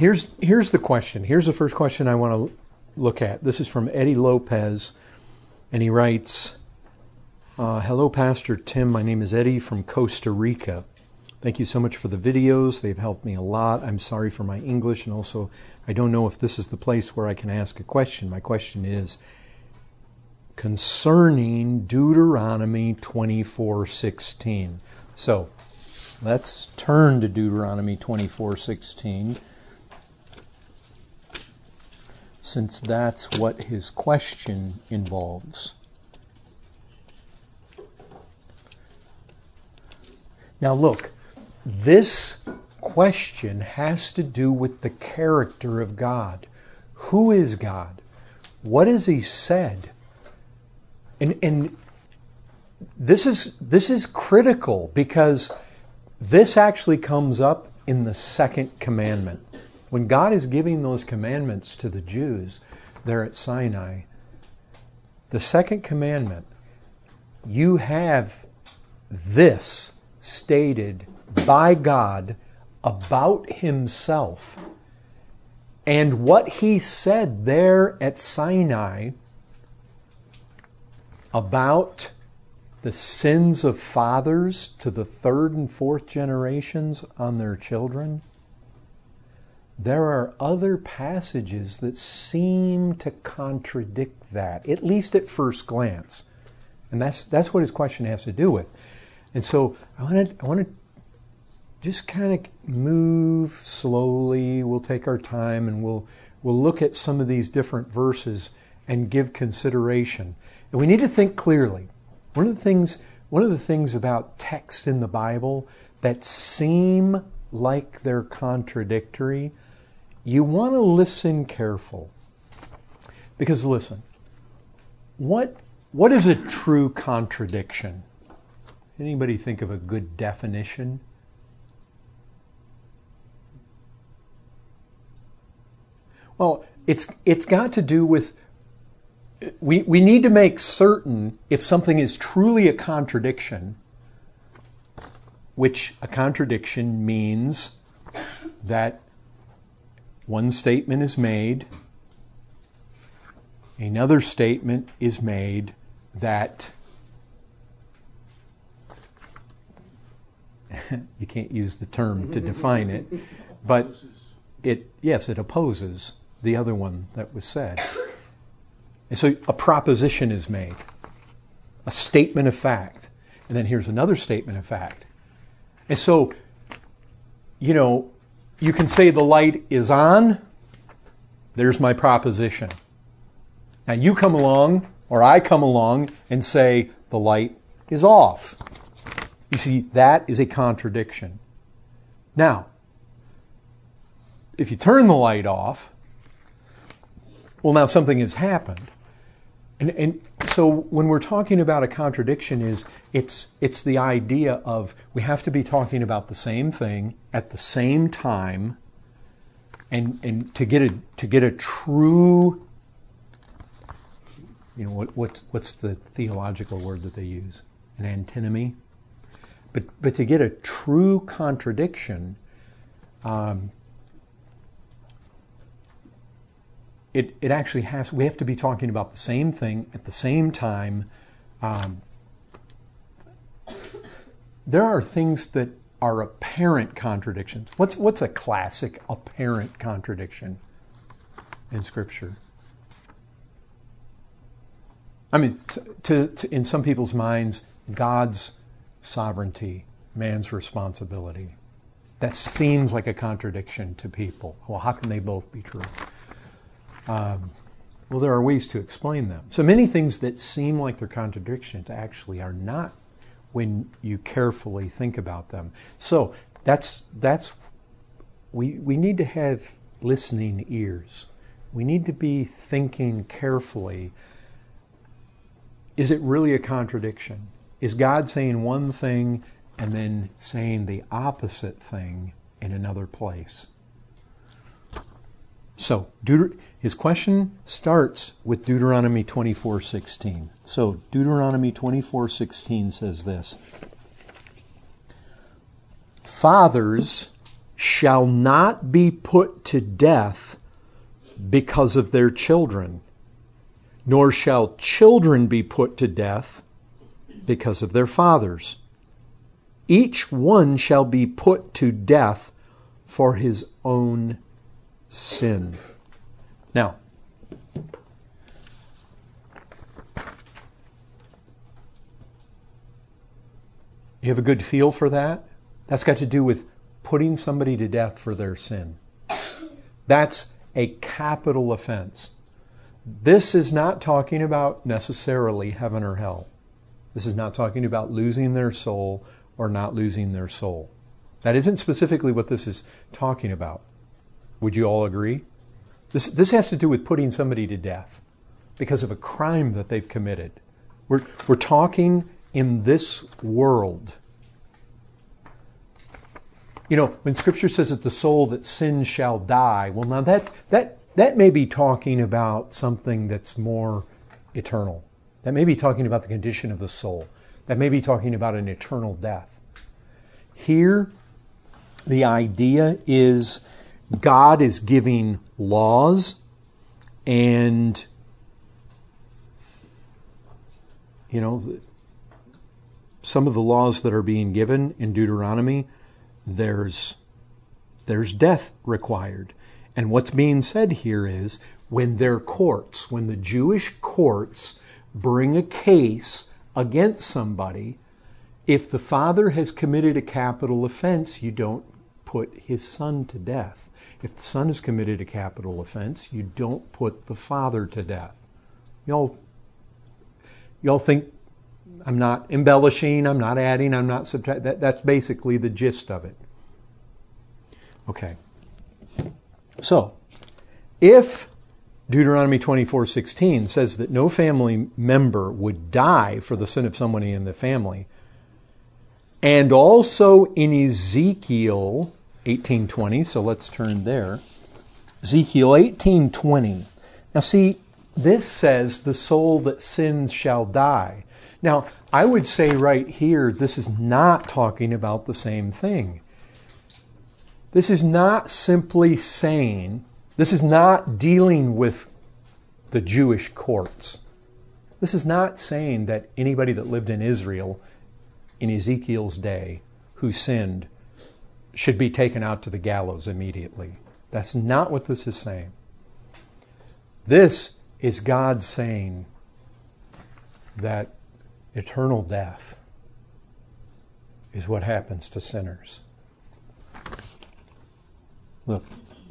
here's the question. Here's the first question I want to look at. This is from Eddie Lopez, and he writes, hello, Pastor Tim. My name is Eddie from Costa Rica. Thank you so much for the videos. They've helped me a lot. I'm sorry for my English, and also I don't know if this is the place where I can ask a question. My question is concerning Deuteronomy 24:16. So let's turn to Deuteronomy 24:16, since that's what his question involves. Now look, this question has to do with the character of God. Who is God? What has He said? And this is critical, because this actually comes up in the second commandment. When God is giving those commandments to the Jews there at Sinai, the second commandment, you have this stated by God about Himself. And what He said there at Sinai about the sins of fathers to the third and fourth generations on their children, there are other passages that seem to contradict that, at least at first glance. And that's what his question has to do with. And so I want to just kind of move slowly. We'll take our time, and we'll look at some of these different verses and give consideration. And we need to think clearly. One of the things about texts in the Bible that seem like they're contradictory, you want to listen careful. Because listen, what is a true contradiction? Anybody think of a good definition? Well, it's got to do with, we need to make certain if something is truly a contradiction, which a contradiction means that one statement is made, another statement is made that you can't use the term to define it, but it opposes the other one that was said. And so a proposition is made, a statement of fact, and then here's another statement of fact. And so, you can say the light is on, there's my proposition. Now you come along, or I come along, and say the light is off. You see, that is a contradiction. Now, if you turn the light off, well, now something has happened. And so when we're talking about a contradiction, it's the idea of we have to be talking about the same thing at the same time, and to get a true, what's the theological word that they use? An antinomy. But to get a true contradiction, it actually we have to be talking about the same thing at the same time. There are things that are apparent contradictions. What's a classic apparent contradiction in Scripture? I mean, in some people's minds, God's sovereignty, man's responsibility. That seems like a contradiction to people. Well, how can they both be true? Well, there are ways to explain them. So many things that seem like they're contradictions actually are not when you carefully think about them. So we need to have listening ears. We need to be thinking carefully. Is it really a contradiction? Is God saying one thing and then saying the opposite thing in another place? So his question starts with Deuteronomy 24:16. So Deuteronomy 24:16 says this: Fathers shall not be put to death because of their children, nor shall children be put to death because of their fathers. Each one shall be put to death for his own sin. Now, you have a good feel for that? That's got to do with putting somebody to death for their sin. That's a capital offense. This is not talking about necessarily heaven or hell. This is not talking about losing their soul or not losing their soul. That isn't specifically what this is talking about. Would you all agree? This has to do with putting somebody to death because of a crime that they've committed. We're talking in this world. You know, when Scripture says that the soul that sins shall die, well, now that may be talking about something that's more eternal. That may be talking about the condition of the soul. That may be talking about an eternal death. Here, the idea is God is giving laws, and, you know, some of the laws that are being given in Deuteronomy, there's death required. And what's being said here is when the Jewish courts bring a case against somebody, if the father has committed a capital offense, you don't put his son to death. If the son has committed a capital offense, you don't put the father to death. Y'all think I'm not embellishing, I'm not adding, I'm not subtracting. That's basically the gist of it. Okay. So, if Deuteronomy 24:16 says that no family member would die for the sin of somebody in the family, and also in Ezekiel 18:20, so let's turn there. Ezekiel 18:20. Now see, this says the soul that sins shall die. Now, I would say right here, this is not talking about the same thing. This is not simply saying, this is not dealing with the Jewish courts. This is not saying that anybody that lived in Israel in Ezekiel's day who sinned should be taken out to the gallows immediately. That's not what this is saying. This is God saying that eternal death is what happens to sinners. Look,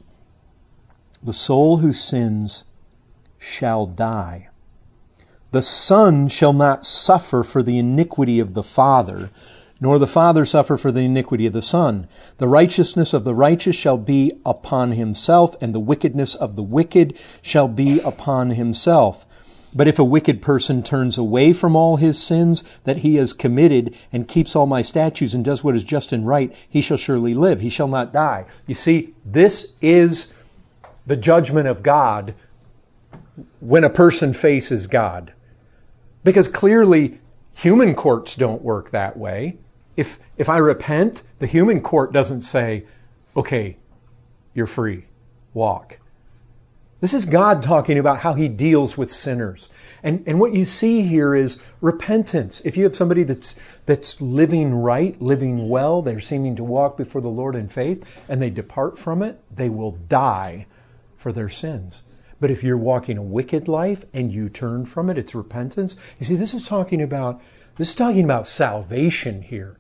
the soul who sins shall die. The son shall not suffer for the iniquity of the father, nor the father suffer for the iniquity of the son. The righteousness of the righteous shall be upon himself, and the wickedness of the wicked shall be upon himself. But if a wicked person turns away from all his sins that he has committed and keeps all my statutes and does what is just and right, he shall surely live. He shall not die. You see, this is the judgment of God when a person faces God. Because clearly, human courts don't work that way. If I repent, the human court doesn't say, okay, you're free, walk. This is God talking about how He deals with sinners. And what you see here is repentance. If you have somebody that's living right, living well, they're seeming to walk before the Lord in faith, and they depart from it, they will die for their sins. But if you're walking a wicked life and you turn from it, it's repentance. You see, this is talking about salvation here.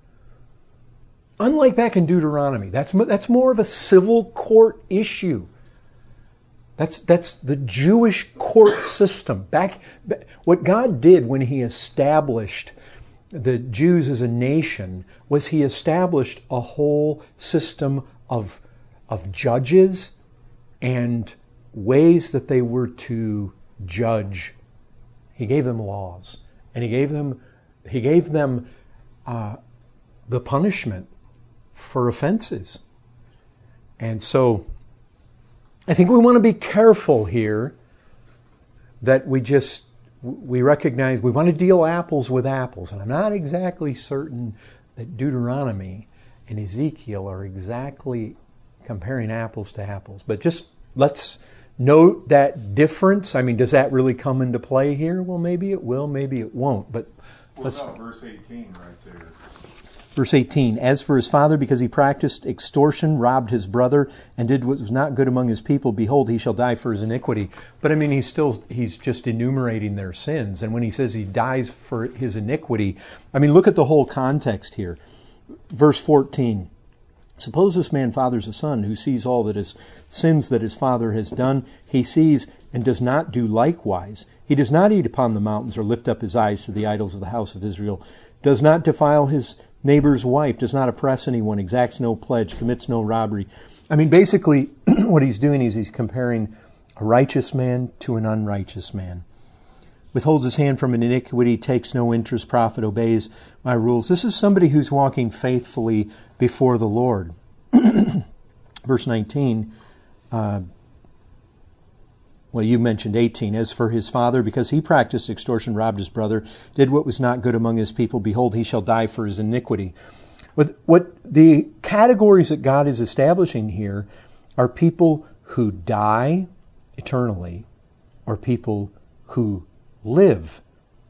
Unlike back in Deuteronomy, that's more of a civil court issue. That's the Jewish court system. What God did when He established the Jews as a nation was He established a whole system of judges and ways that they were to judge. He gave them laws, and He gave them the punishment for offenses. And so I think we want to be careful here that we recognize we want to deal apples with apples. And I'm not exactly certain that Deuteronomy and Ezekiel are exactly comparing apples to apples. But just let's note that difference. I mean, does that really come into play here? Well, maybe it will, maybe it won't. But what about verse 18 right there? Verse 18, as for his father, because he practiced extortion, robbed his brother, and did what was not good among his people, behold, he shall die for his iniquity. But I mean, he's just enumerating their sins. And when he says he dies for his iniquity, I mean, look at the whole context here. Verse 14, suppose this man fathers a son who sees all that his sins that his father has done. He sees and does not do likewise. He does not eat upon the mountains or lift up his eyes to the idols of the house of Israel, does not defile his neighbor's wife, does not oppress anyone, exacts no pledge, commits no robbery. I mean, basically, what he's doing is he's comparing a righteous man to an unrighteous man. Withholds his hand from an iniquity, takes no interest, profit, obeys my rules. This is somebody who's walking faithfully before the Lord. Verse 19, well, you mentioned 18. As for his father, because he practiced extortion, robbed his brother, did what was not good among his people, behold, he shall die for his iniquity. What the categories that God is establishing here are people who die eternally or people who live.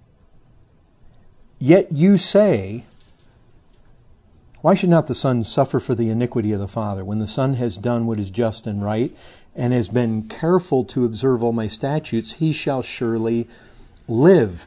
Yet you say, why should not the son suffer for the iniquity of the father, when the son has done what is just and right, and has been careful to observe all my statutes? He shall surely live.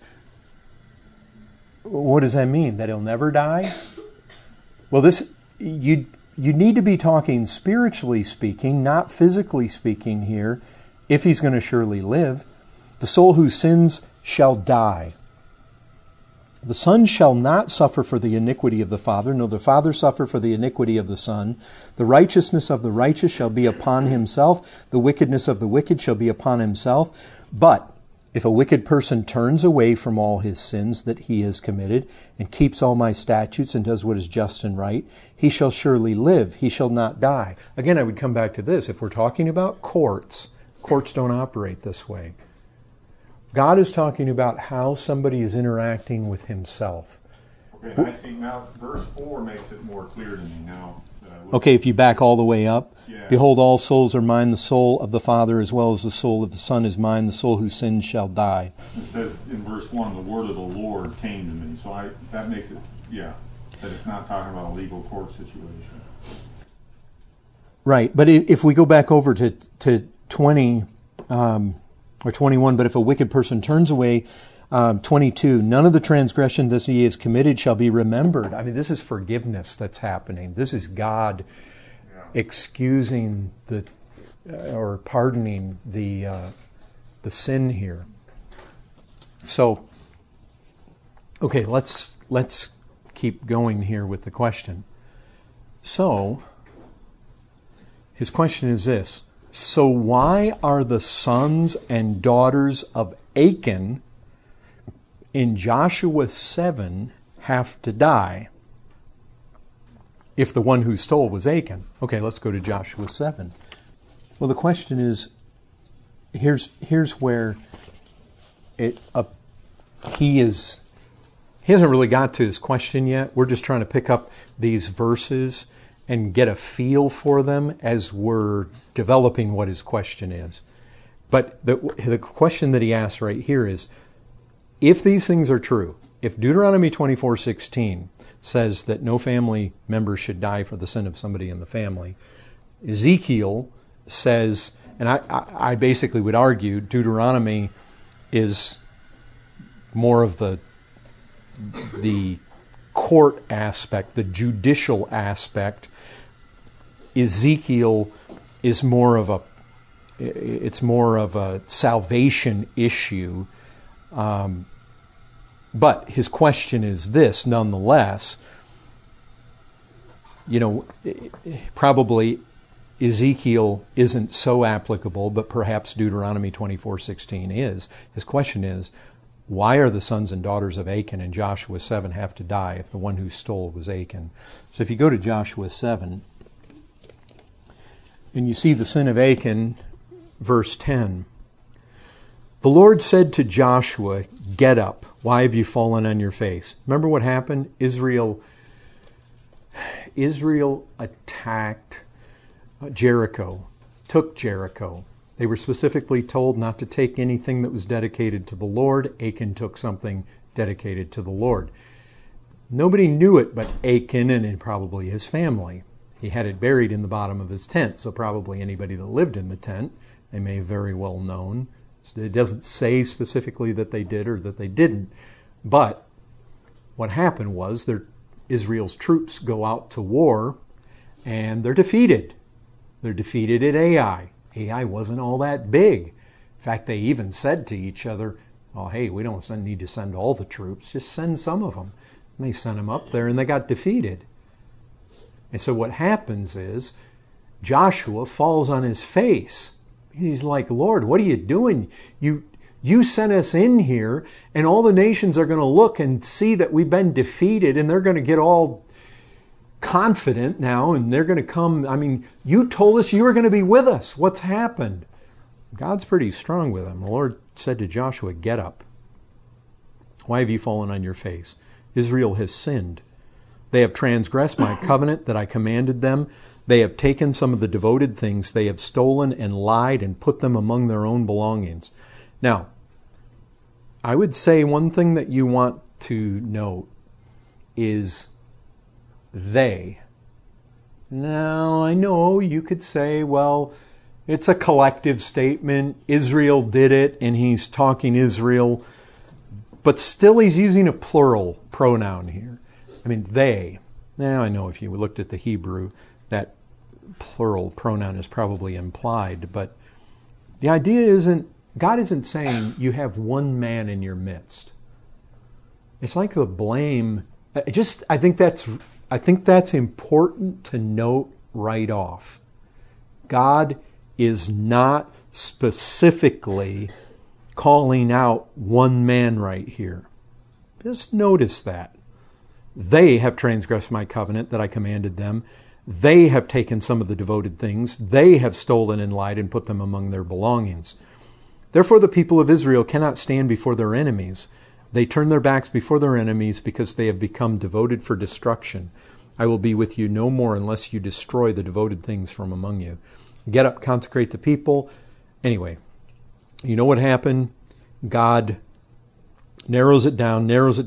What does that mean? That he'll never die? Well, you need to be talking spiritually speaking, not physically speaking here, if he's going to surely live. The soul who sins shall die. The son shall not suffer for the iniquity of the father, nor the father suffer for the iniquity of the son. The righteousness of the righteous shall be upon himself. The wickedness of the wicked shall be upon himself. But if a wicked person turns away from all his sins that he has committed, and keeps all my statutes, and does what is just and right, he shall surely live. He shall not die. Again, I would come back to this. If we're talking about courts don't operate this way. God is talking about how somebody is interacting with himself. Okay, I see now verse 4 makes it more clear to me now. Okay, if you back all the way up. Yeah. Behold, all souls are mine, the soul of the Father as well as the soul of the Son is mine, the soul who sins shall die. It says in verse 1, the word of the Lord came to me. So that makes it, that it's not talking about a legal court situation. Right, but if we go back over to 20... or 21, but if a wicked person turns away, 22, none of the transgression that he has committed shall be remembered. I mean, this is forgiveness that's happening. This is God excusing or pardoning the sin here. So, okay, let's keep going here with the question. So, his question is this. So why are the sons and daughters of Achan in Joshua 7 have to die if the one who stole was Achan? Okay, let's go to Joshua 7. Well, the question is, here's where he hasn't really got to his question yet. We're just trying to pick up these verses and get a feel for them as we're developing what his question is. But the question that he asks right here is, if these things are true, if Deuteronomy 24:16 says that no family member should die for the sin of somebody in the family, Ezekiel says, and I basically would argue Deuteronomy is more of the court aspect, the judicial aspect. Ezekiel is more of a salvation issue. But his question is this, nonetheless. Probably Ezekiel isn't so applicable, but perhaps Deuteronomy 24:16 is. His question is, why are the sons and daughters of Achan in Joshua 7 have to die if the one who stole was Achan? So if you go to Joshua 7, and you see the sin of Achan, verse 10. The Lord said to Joshua, get up. Why have you fallen on your face? Remember what happened? Israel attacked Jericho, took Jericho. They were specifically told not to take anything that was dedicated to the Lord. Achan took something dedicated to the Lord. Nobody knew it but Achan and probably his family. He had it buried in the bottom of his tent, so probably anybody that lived in the tent, they may have very well known. It doesn't say specifically that they did or that they didn't, but what happened was Israel's troops go out to war and they're defeated. They're defeated at Ai. Ai wasn't all that big. In fact, they even said to each other, well, hey, we don't need to send all the troops, just send some of them. And they sent them up there and they got defeated. And so what happens is Joshua falls on his face. He's like, Lord, what are you doing? You sent us in here, and all the nations are going to look and see that we've been defeated, and they're going to get all confident now, and they're going to come. I mean, you told us you were going to be with us. What's happened? God's pretty strong with him. The Lord said to Joshua, get up. Why have you fallen on your face? Israel has sinned. They have transgressed my covenant that I commanded them. They have taken some of the devoted things. They have stolen and lied and put them among their own belongings. Now, I would say one thing that you want to note is they. Now, I know you could say, well, it's a collective statement. Israel did it, and he's talking Israel. But still, he's using a plural pronoun here. I mean, they. Now, I know if you looked at the Hebrew, that plural pronoun is probably implied, but the idea isn't, God isn't saying you have one man in your midst. It's like the blame. I think that's important to note right off. God is not specifically calling out one man right here. Just notice that. They have transgressed my covenant that I commanded them. They have taken some of the devoted things. They have stolen and lied and put them among their belongings. Therefore the people of Israel cannot stand before their enemies. They turn their backs before their enemies because they have become devoted for destruction. I will be with you no more unless you destroy the devoted things from among you. Get up, consecrate the people. Anyway, you know what happened? God narrows it down,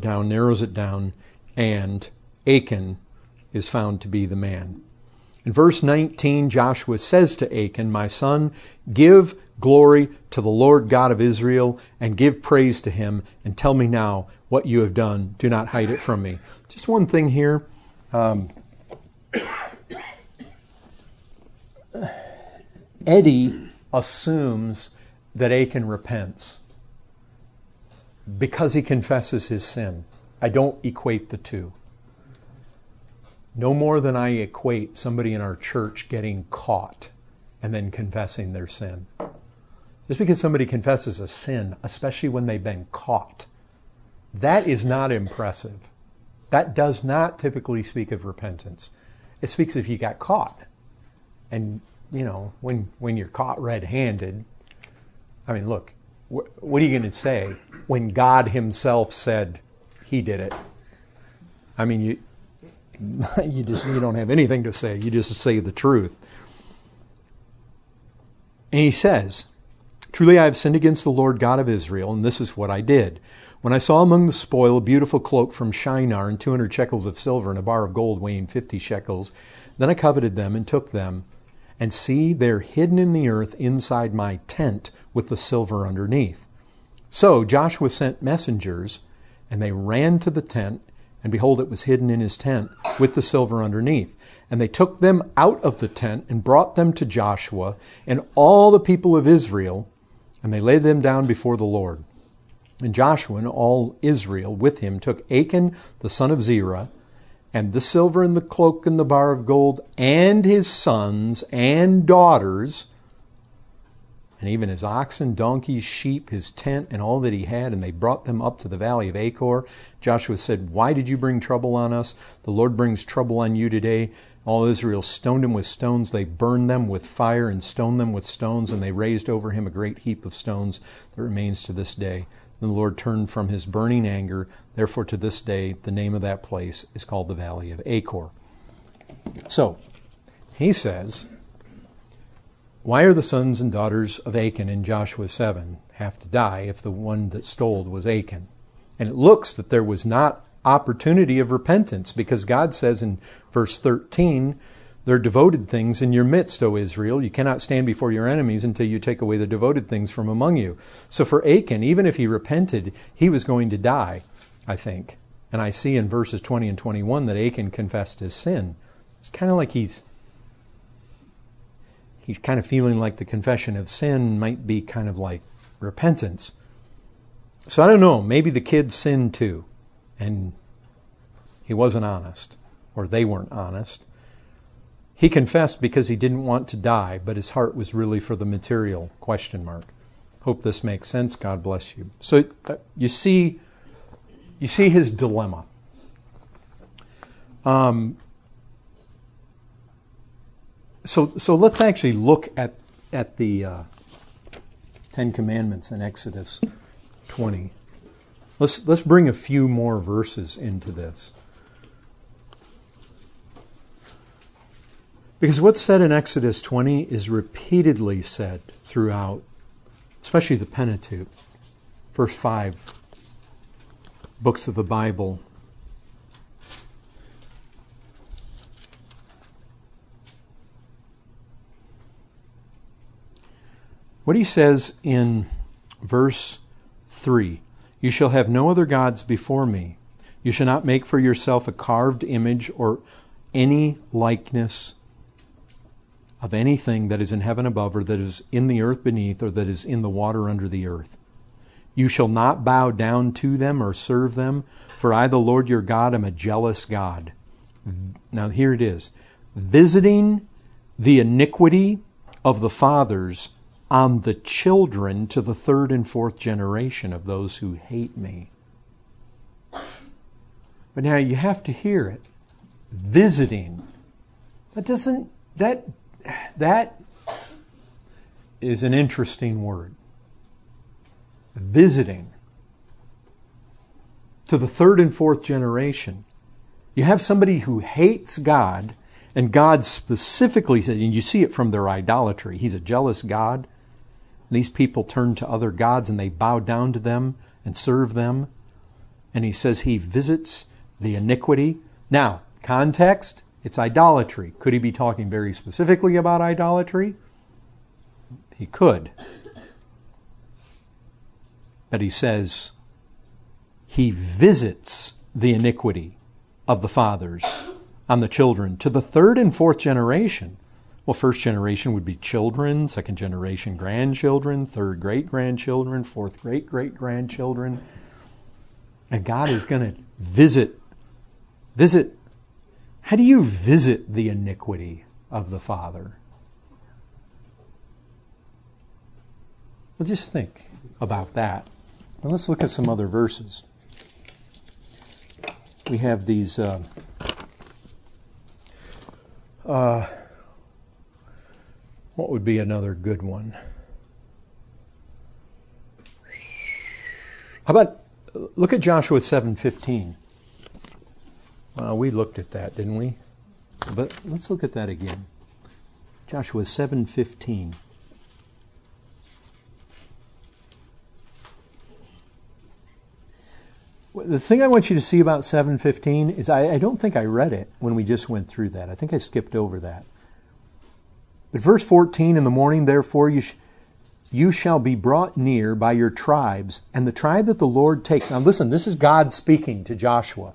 and Achan is found to be the man. In verse 19, Joshua says to Achan, my son, give glory to the Lord God of Israel and give praise to him, and tell me now what you have done. Do not hide it from me. Just one thing here. Eddie assumes that Achan repents because he confesses his sin. I don't equate the two. No more than I equate somebody in our church getting caught and then confessing their sin. Just because somebody confesses a sin, especially when they've been caught, that is not impressive. That does not typically speak of repentance. It speaks if you got caught. And, you know, when you're caught red-handed, I mean, look, what are you going to say when God himself said he did it? I mean, you don't have anything to say. You just say the truth. And he says, truly I have sinned against the Lord God of Israel, and this is what I did. When I saw among the spoil a beautiful cloak from Shinar and 200 shekels of silver and a bar of gold weighing 50 shekels, then I coveted them and took them. And see, they're hidden in the earth inside my tent with the silver underneath. So Joshua sent messengers, and they ran to the tent, and behold, it was hidden in his tent with the silver underneath. And they took them out of the tent and brought them to Joshua and all the people of Israel, and they laid them down before the Lord. And Joshua and all Israel with him took Achan the son of Zerah, and the silver and the cloak and the bar of gold, and his sons and daughters, and even his oxen, donkeys, sheep, his tent, and all that he had, and they brought them up to the valley of Achor. Joshua said, why did you bring trouble on us? The Lord brings trouble on you today. All Israel stoned him with stones. They burned them with fire and stoned them with stones, and they raised over him a great heap of stones that remains to this day. Then the Lord turned from his burning anger. Therefore, to this day, the name of that place is called the Valley of Achor. So, he says, Why are the sons and daughters of Achan in Joshua 7 have to die if the one that stole was Achan? And it looks that there was not opportunity of repentance, because God says in verse 13, "They're devoted things in your midst, O Israel. You cannot stand before your enemies until you take away the devoted things from among you." So for Achan, even if he repented, he was going to die, I think. And I see in verses 20 and 21 that Achan confessed his sin. It's kind of like he's kind of feeling like the confession of sin might be kind of like repentance. So I don't know, maybe the kid sinned too, and he wasn't honest, or they weren't honest. He confessed because he didn't want to die, but his heart was really for the material, ? Hope this makes sense. God bless you. So you see his dilemma. So let's actually look at the Ten Commandments in Exodus 20. Let's bring a few more verses into this. Because what's said in Exodus 20 is repeatedly said throughout, especially the Pentateuch, first 5 books of the Bible. What he says in verse 3, "You shall have no other gods before me. You shall not make for yourself a carved image or any likeness of anything that is in heaven above, or that is in the earth beneath, or that is in the water under the earth. You shall not bow down to them or serve them, for I, the Lord your God, am a jealous God." Now here it is. "Visiting the iniquity of the fathers on the children to the 3rd and 4th generation of those who hate me." But now you have to hear it. Visiting. That is an interesting word. Visiting. To the 3rd and 4th generation. You have somebody who hates God, and God specifically said, and you see it from their idolatry. He's a jealous God. These people turn to other gods and they bow down to them and serve them. And he says he visits the iniquity. Now, context, it's idolatry. Could he be talking very specifically about idolatry? He could. But he says he visits the iniquity of the fathers on the children to the 3rd and 4th generation. Well, 1st generation would be children, 2nd generation grandchildren, 3rd great-grandchildren, 4th great-great-grandchildren. And God is going to visit. How do you visit the iniquity of the father? Well, just think about that. Well, let's look at some other verses. We have these... what would be another good one? How about, look at Joshua 7:15. We looked at that, didn't we? But let's look at that again. Joshua 7:15. The thing I want you to see about 7:15 is I don't think I read it when we just went through that. I think I skipped over that. But verse 14, "In the morning, therefore, you shall be brought near by your tribes, and the tribe that the Lord takes." Now listen, this is God speaking to Joshua.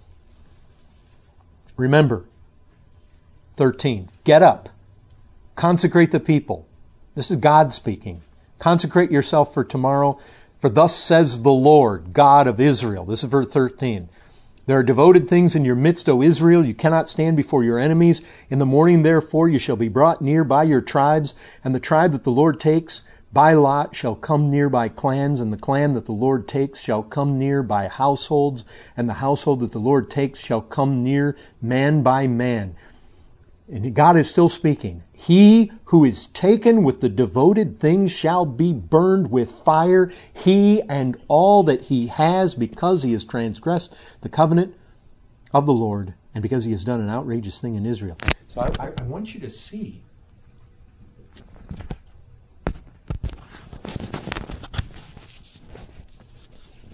Remember, 13, "Get up, consecrate the people." This is God speaking. "Consecrate yourself for tomorrow, for thus says the Lord, God of Israel." This is verse 13. "There are devoted things in your midst, O Israel. You cannot stand before your enemies. In the morning, therefore, you shall be brought near by your tribes, and the tribe that the Lord takes by lot shall come near by clans, and the clan that the Lord takes shall come near by households, and the household that the Lord takes shall come near man by man." And God is still speaking. "He who is taken with the devoted things shall be burned with fire, he and all that he has, because he has transgressed the covenant of the Lord, and because he has done an outrageous thing in Israel." So I want you to see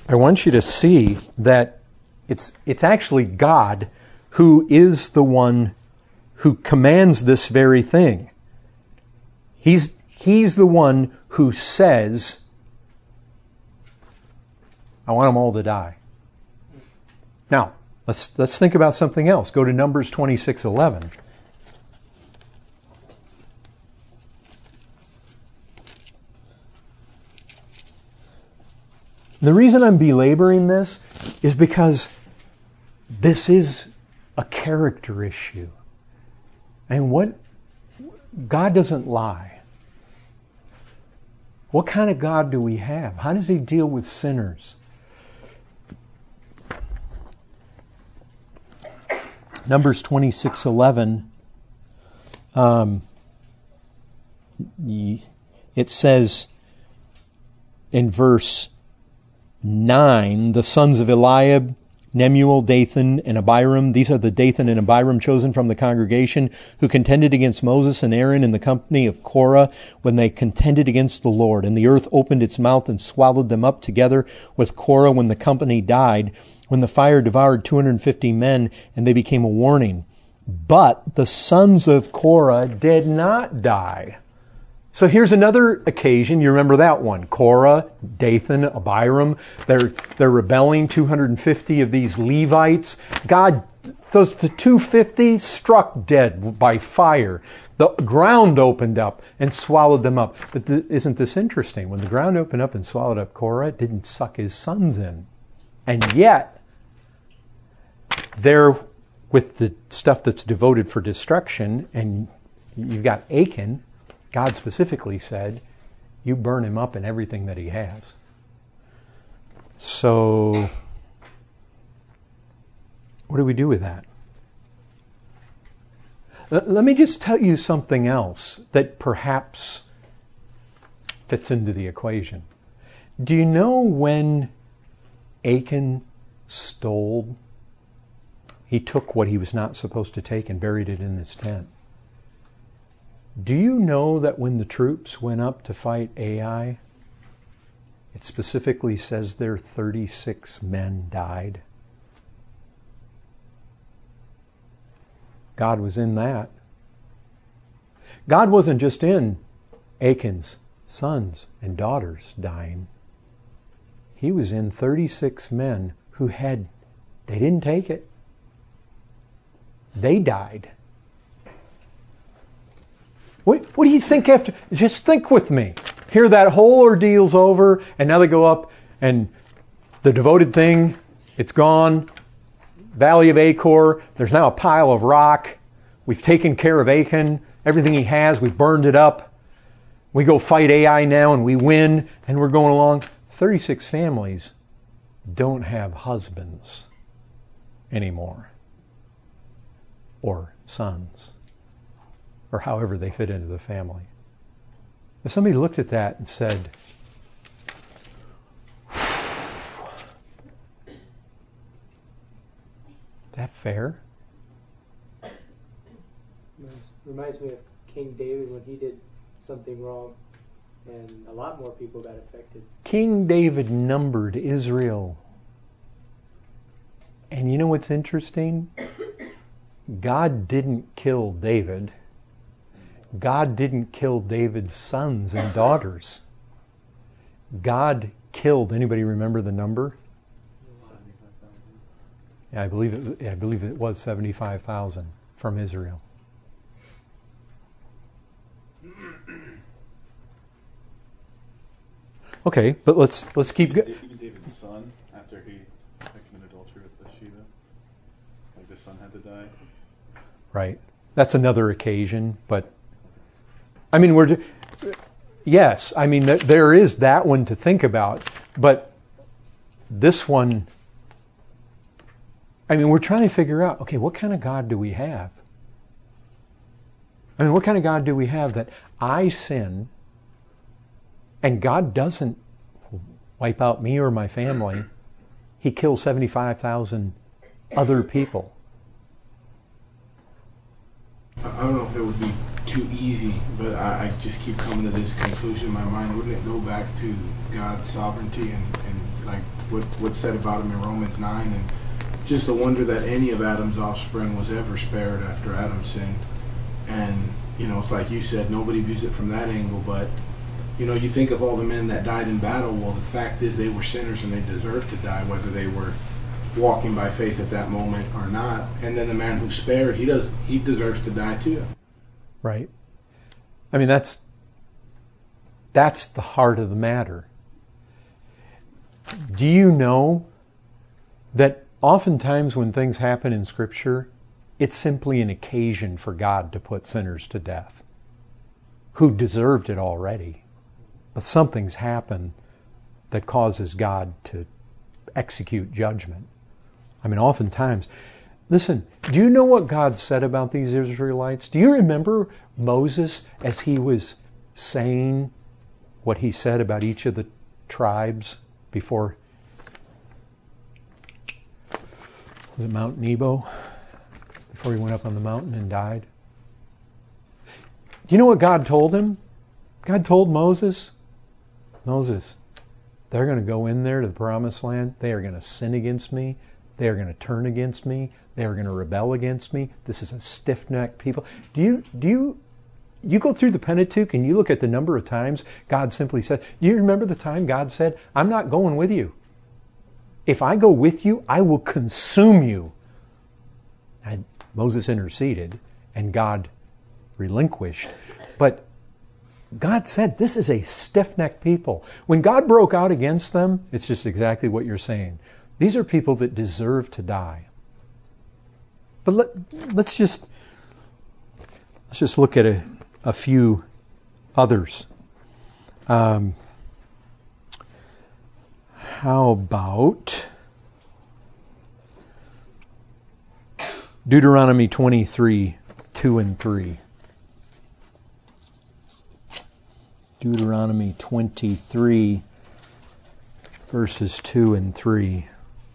I want you to see that it's actually God who is the one who commands this very thing. He's the one who says, I want them all to die. Now, let's think about something else. Go to Numbers 26:11. The reason I'm belaboring this is because this is a character issue. And God doesn't lie. What kind of God do we have? How does He deal with sinners? Numbers 26:11. It says in verse 9, the sons of Eliab, Nemuel, Dathan, and Abiram. These are the Dathan and Abiram chosen from the congregation who contended against Moses and Aaron in the company of Korah when they contended against the Lord. And the earth opened its mouth and swallowed them up together with Korah when the company died, when the fire devoured 250 men, and they became a warning. But the sons of Korah did not die. So here's another occasion. You remember that one. Korah, Dathan, Abiram. They're rebelling. 250 of these Levites. God, the 250 struck dead by fire. The ground opened up and swallowed them up. But isn't this interesting? When the ground opened up and swallowed up Korah, it didn't suck his sons in. And yet, they're with the stuff that's devoted for destruction, and you've got Achan. God specifically said, you burn him up and everything that he has. So, what do we do with that? Let me just tell you something else that perhaps fits into the equation. Do you know when Achan stole? He took what he was not supposed to take and buried it in his tent. Do you know that when the troops went up to fight Ai, it specifically says there 36 men died? God was in that. God wasn't just in Achan's sons and daughters dying. He was in 36 men who they didn't take it. They died. What do you think after? Just think with me. Here that whole ordeal's over, and now they go up, and the devoted thing, it's gone. Valley of Achor, there's now a pile of rock. We've taken care of Achan. Everything he has, we've burned it up. We go fight Ai now, and we win, and we're going along. 36 families don't have husbands anymore, or sons, or however they fit into the family. If somebody looked at that and said, is that fair? Reminds me of King David when he did something wrong, and a lot more people got affected. King David numbered Israel. And you know what's interesting? God didn't kill David. God didn't kill David's sons and daughters. God killed, anybody remember the number? 75,000. Yeah, I believe it was 75,000 from Israel. Okay, but let's keep going. David's son, after he committed adultery with Bathsheba, like the son had to die. Right. That's another occasion, but I mean, yes, I mean, there is that one to think about, but this one, I mean, we're trying to figure out, okay, what kind of God do we have? I mean, what kind of God do we have that I sin and God doesn't wipe out me or my family? He kills 75,000 other people. I don't know if it would be too easy, but I just keep coming to this conclusion in my mind. Wouldn't it go back to God's sovereignty and like what's said about him in Romans 9, and just the wonder that any of Adam's offspring was ever spared after Adam sinned. And, it's like you said, nobody views it from that angle, but, you think of all the men that died in battle. Well, the fact is they were sinners and they deserved to die, whether they were walking by faith at that moment or not. And then the man who spared, he deserves to die too. Right. I mean, that's the heart of the matter. Do you know that oftentimes when things happen in Scripture, it's simply an occasion for God to put sinners to death who deserved it already. But something's happened that causes God to execute judgment. I mean, oftentimes, listen, do you know what God said about these Israelites? Do you remember Moses as he was saying what he said about each of the tribes before? Was it Mount Nebo? Before he went up on the mountain and died? Do you know what God told him? God told Moses, they're going to go in there to the promised land. They are going to sin against me. They are going to turn against me. They are going to rebel against me. This is a stiff-necked people. Do you go through the Pentateuch and you look at the number of times God simply said, do you remember the time God said, I'm not going with you. If I go with you, I will consume you. And Moses interceded and God relinquished. But God said, this is a stiff-necked people. When God broke out against them, it's just exactly what you're saying. These are people that deserve to die. But let's just look at a few others. How about Deuteronomy 23, 2 and 3. Deuteronomy 23, verses 2 and 3.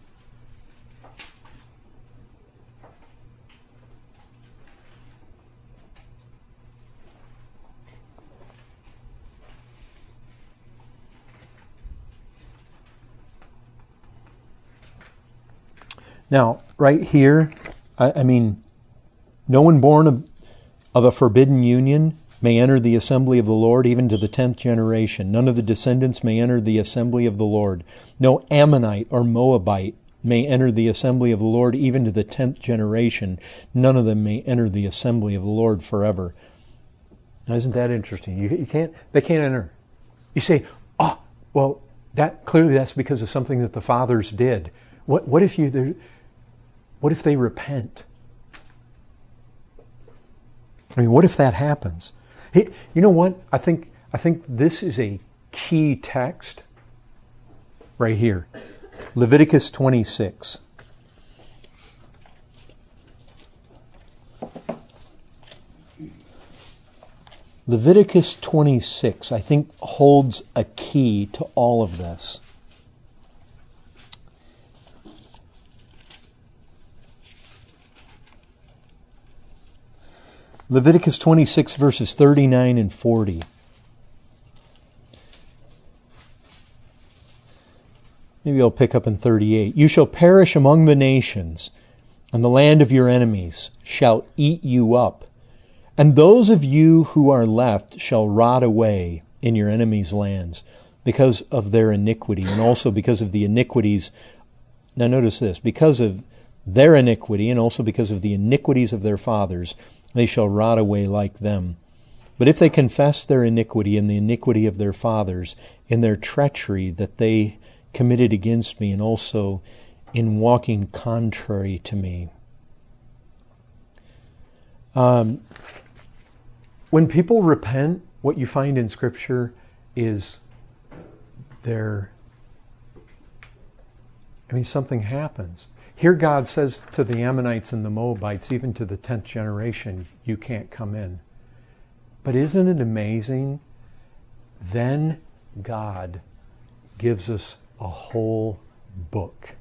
Now, right here, I mean, no one born of a forbidden union may enter the assembly of the Lord, even to the 10th generation. None of the descendants may enter the assembly of the Lord. No Ammonite or Moabite may enter the assembly of the Lord, even to the 10th generation. None of them may enter the assembly of the Lord forever. Now, isn't that interesting? They can't enter. You say, well, that's because of something that the fathers did. What if they repent? I mean, what if that happens? Hey, you know what? I think this is a key text right here. Leviticus 26. Leviticus 26, I think, holds a key to all of this. Leviticus 26, verses 39 and 40. Maybe I'll pick up in 38. You shall perish among the nations, and the land of your enemies shall eat you up. And those of you who are left shall rot away in your enemies' lands because of their iniquity, and also because of the iniquities. Now notice this, because of their iniquity, and also because of the iniquities of their fathers, they shall rot away like them. But if they confess their iniquity and the iniquity of their fathers, in their treachery that they committed against me, and also in walking contrary to me. When people repent, what you find in Scripture is something happens. Here God says to the Ammonites and the Moabites, even to the 10th generation, you can't come in. But isn't it amazing? Then God gives us a whole book,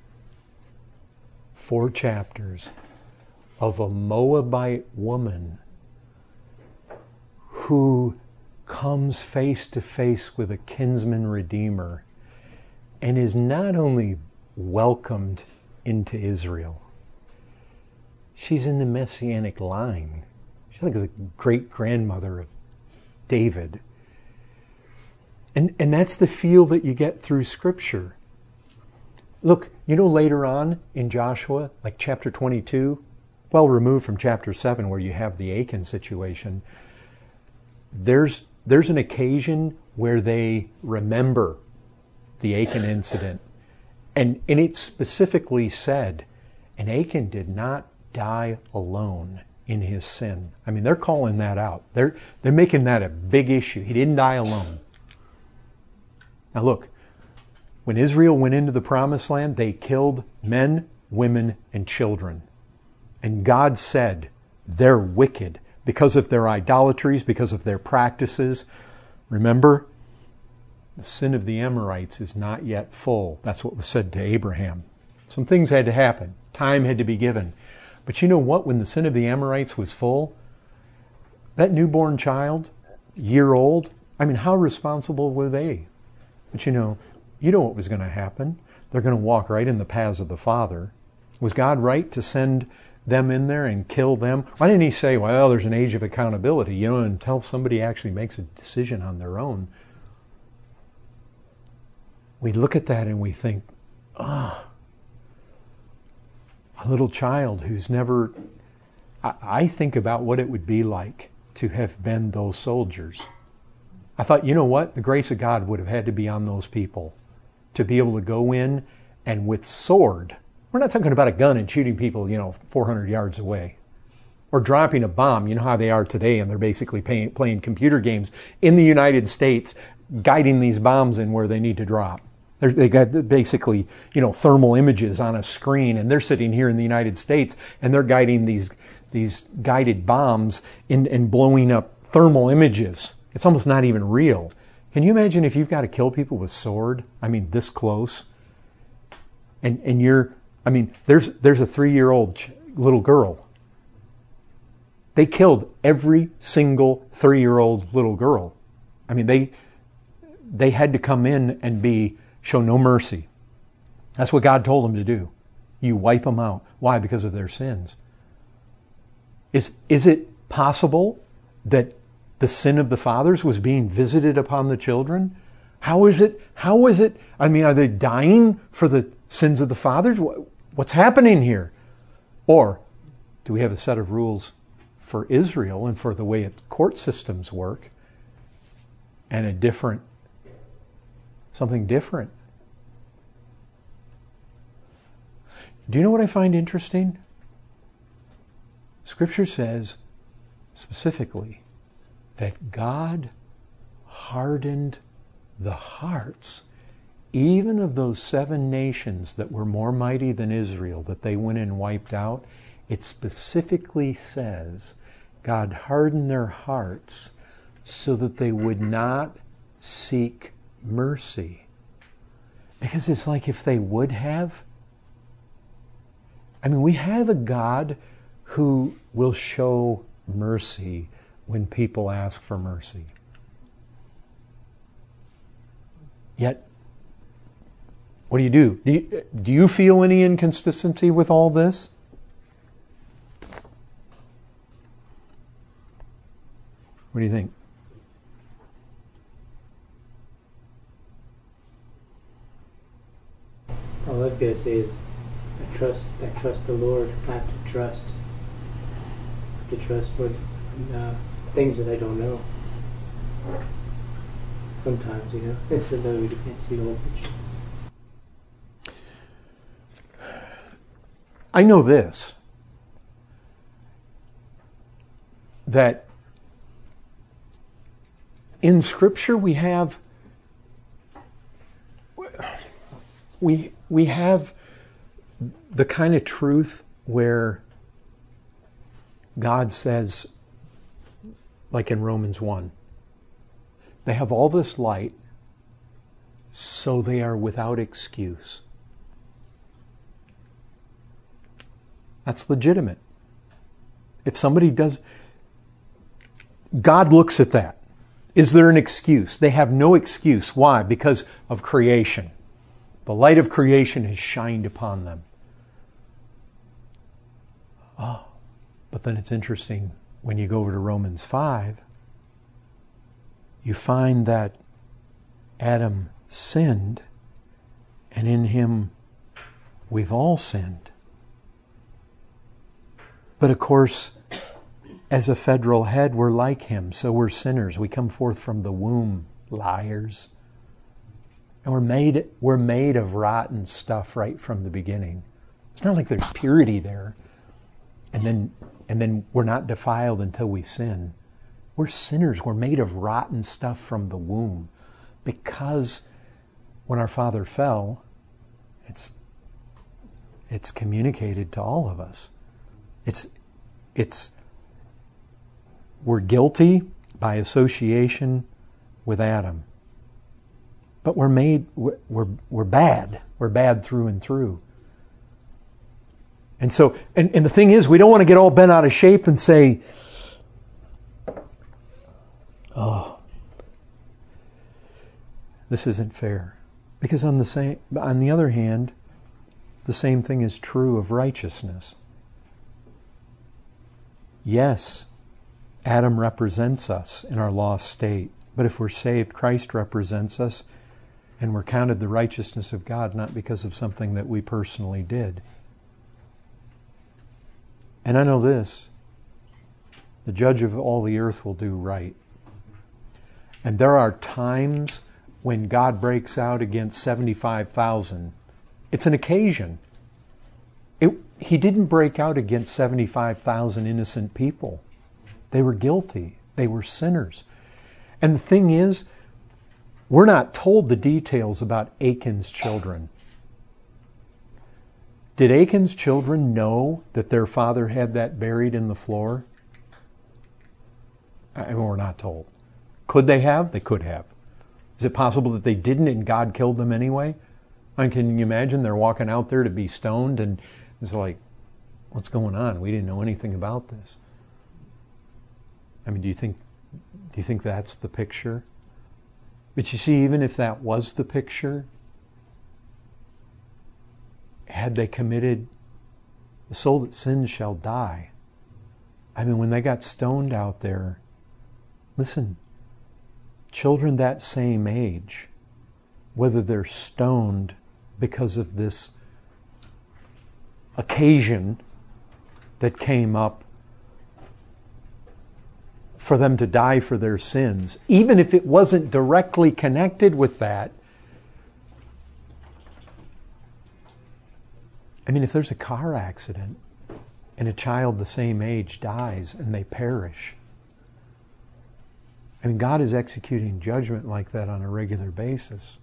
4 chapters, of a Moabite woman who comes face to face with a kinsman redeemer and is not only welcomed into Israel, she's in the Messianic line. She's like the great-grandmother of David. And that's the feel that you get through Scripture. Look, later on in Joshua, like chapter 22, well removed from chapter 7 where you have the Achan situation, there's an occasion where they remember the Achan incident. And it specifically said, and Achan did not die alone in his sin. I mean, they're calling that out. They're making that a big issue. He didn't die alone. Now look, when Israel went into the promised land, they killed men, women, and children. And God said, they're wicked because of their idolatries, because of their practices. Remember, the sin of the Amorites is not yet full. That's what was said to Abraham. Some things had to happen. Time had to be given. But you know what? When the sin of the Amorites was full, that newborn child, year old, I mean, how responsible were they? But you know what was going to happen. They're going to walk right in the paths of the Father. Was God right to send them in there and kill them? Why didn't he say, well, there's an age of accountability, until somebody actually makes a decision on their own? We look at that and we think, a little child who's never... I think about what it would be like to have been those soldiers. I thought, you know what? The grace of God would have had to be on those people to be able to go in and with sword. We're not talking about a gun and shooting people, 400 yards away. Or dropping a bomb. You know how they are today, and they're basically playing computer games in the United States, guiding these bombs in where they need to drop. They got basically, thermal images on a screen, and they're sitting here in the United States, and they're guiding these guided bombs and blowing up thermal images. It's almost not even real. Can you imagine if you've got to kill people with sword? I mean, this close. And there's a 3-year-old little girl. They killed every single 3-year-old little girl. I mean, they had to come in and show no mercy. That's what God told them to do. You wipe them out. Why? Because of their sins. Is it possible that the sin of the fathers was being visited upon the children? How is it? I mean, are they dying for the sins of the fathers? What's happening here? Or do we have a set of rules for Israel and for the way its court systems work and something different? Do you know what I find interesting? Scripture says specifically that God hardened the hearts even of those 7 nations that were more mighty than Israel, that they went and wiped out. It specifically says God hardened their hearts so that they would not seek mercy. Because it's like if they would have. I mean, we have a God who will show mercy when people ask for mercy. Yet, what do you do? Do you feel any inconsistency with all this? What do you think? All I've got to say is I trust the Lord. I have to trust what things that I don't know. Sometimes, it's that you can't see the whole picture. I know this, that in Scripture we have the kind of truth where God says, like in Romans 1, they have all this light, so they are without excuse. That's legitimate. If somebody does, God looks at that. Is there an excuse? They have no excuse. Why? Because of creation. The light of creation has shined upon them. Oh, but then it's interesting when you go over to Romans 5, you find that Adam sinned, and in him we've all sinned. But of course, as a federal head, we're like him, so we're sinners. We come forth from the womb, liars. And we're made of rotten stuff right from the beginning. It's not like there's purity there, and then we're not defiled until we sin. We're sinners. We're made of rotten stuff from the womb, because when our father fell, it's communicated to all of us. We're guilty by association with Adam. But we're bad. We're bad through and through. And so, and the thing is, we don't want to get all bent out of shape and say, oh, this isn't fair. Because on the other hand, the same thing is true of righteousness. Yes, Adam represents us in our lost state. But if we're saved, Christ represents us, and we're counted the righteousness of God, not because of something that we personally did. And I know this, the judge of all the earth will do right. And there are times when God breaks out against 75,000. It's an occasion. He didn't break out against 75,000 innocent people. They were guilty. They were sinners. And the thing is, we're not told the details about Achan's children. Did Achan's children know that their father had that buried in the floor? We're not told. Could they have? They could have. Is it possible that they didn't and God killed them anyway? I mean, can you imagine they're walking out there to be stoned and it's like, what's going on? We didn't know anything about this. I mean, do you think that's the picture? But you see, even if that was the picture, had they committed, the soul that sins shall die. I mean, when they got stoned out there, listen, children that same age, whether they're stoned because of this occasion that came up for them to die for their sins, even if it wasn't directly connected with that. I mean, if there's a car accident and a child the same age dies and they perish, I mean, God is executing judgment like that on a regular basis.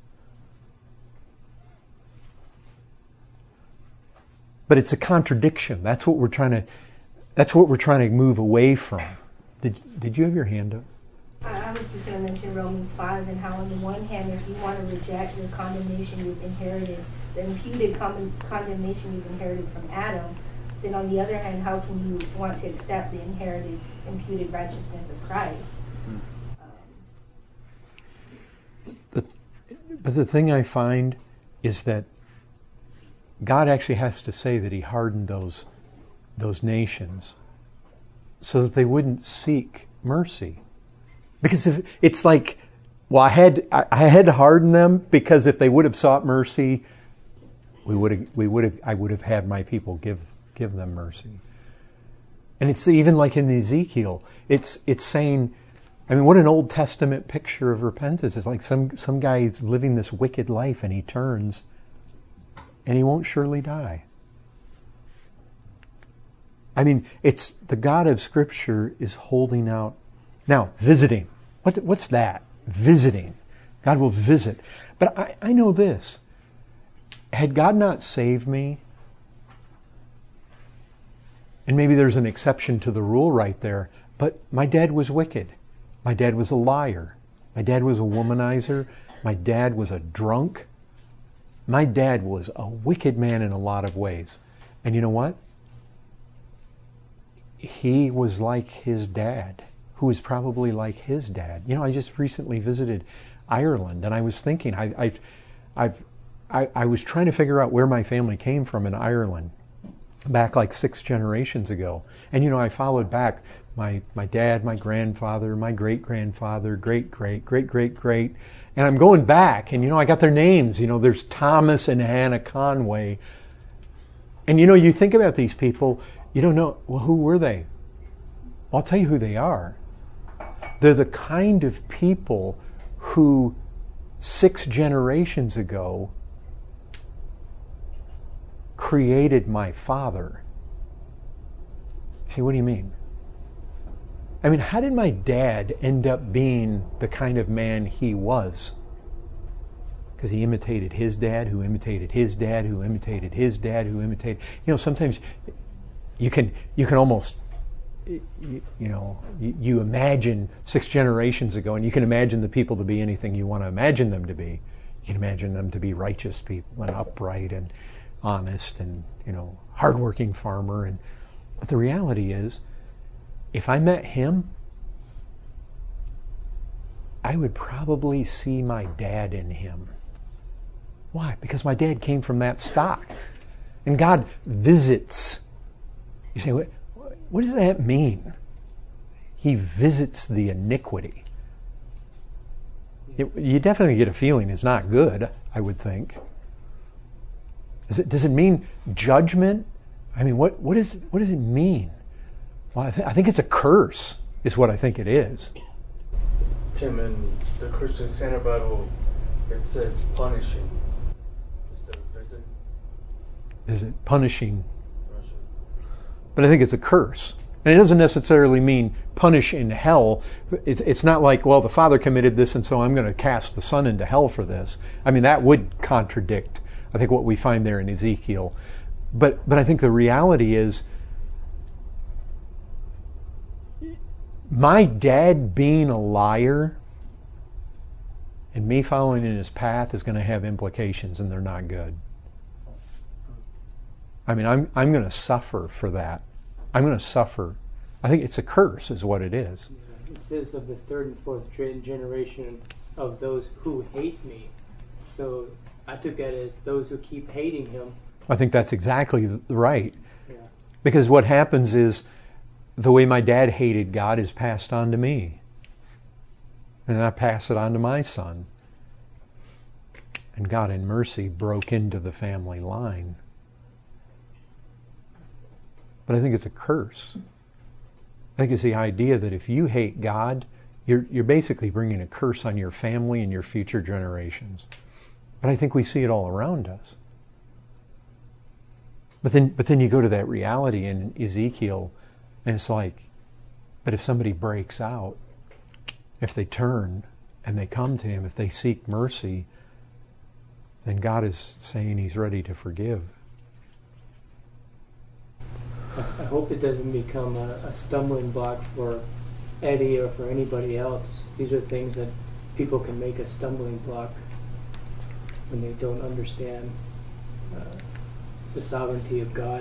But it's a contradiction. That's what we're trying to move away from. Did you have your hand up? I was just going to mention Romans 5 and how on the one hand, if you want to reject the condemnation you've inherited, the imputed condemnation you've inherited from Adam, then on the other hand, how can you want to accept the inherited imputed righteousness of Christ? But the thing I find is that God actually has to say that He hardened those nations so that they wouldn't seek mercy. Because if it's like, well, I had to harden them because if they would have sought mercy, I would have had my people give them mercy. And it's even like in Ezekiel, it's saying, I mean, what an Old Testament picture of repentance. It's like some guy's living this wicked life and he turns and he won't surely die. I mean, it's the God of Scripture is holding out. Now, visiting. What's that? Visiting. God will visit. But I know this. Had God not saved me, and maybe there's an exception to the rule right there, but my dad was wicked. My dad was a liar. My dad was a womanizer. My dad was a drunk. My dad was a wicked man in a lot of ways. And you know what? He was like his dad, who was probably like his dad. You know, I just recently visited Ireland, and I was thinking, I've I was trying to figure out where my family came from in Ireland, back like 6 generations ago. And I followed back my dad, my grandfather, my great-grandfather, great-great-great-great-great. And I'm going back, and I got their names. There's Thomas and Hannah Conway. And you think about these people, you don't know, well, who were they? I'll tell you who they are. They're the kind of people who 6 generations ago created my father. See, what do you mean? I mean, how did my dad end up being the kind of man he was? Because he imitated his dad, who imitated his dad, who imitated his dad, who imitated... sometimes you can almost... you imagine 6 generations ago, and you can imagine the people to be anything you want to imagine them to be. You can imagine them to be righteous people and upright and honest and, hardworking farmer. But the reality is, if I met him, I would probably see my dad in him. Why? Because my dad came from that stock. And God visits. You say, what does that mean? He visits the iniquity. You definitely get a feeling it's not good, I would think. Does it mean judgment? I mean, what does it mean? Well, I think it's a curse, is what I think it is. Tim, in the Christian Standard Bible, it says punishing instead of visit. Is it punishing? But I think it's a curse. And it doesn't necessarily mean punish in hell. It's not like, well, the Father committed this, and so I'm going to cast the Son into hell for this. I mean, that would contradict, I think, what we find there in Ezekiel. But I think the reality is, my dad being a liar and me following in his path is going to have implications, and they're not good. I mean, I'm going to suffer for that. I'm going to suffer. I think it's a curse, is what it is. It says of the 3rd and 4th generation of those who hate me. So I took that as those who keep hating him. I think that's exactly right. Yeah. Because what happens is, the way my dad hated God is passed on to me. And I pass it on to my son. And God in mercy broke into the family line. But I think it's a curse. I think it's the idea that if you hate God, you're basically bringing a curse on your family and your future generations. But I think we see it all around us. But then you go to that reality in Ezekiel, and it's like, but if somebody breaks out, if they turn and they come to him, if they seek mercy, then God is saying he's ready to forgive. I hope it doesn't become a stumbling block for Eddie or for anybody else. These are things that people can make a stumbling block when they don't understand the sovereignty of God.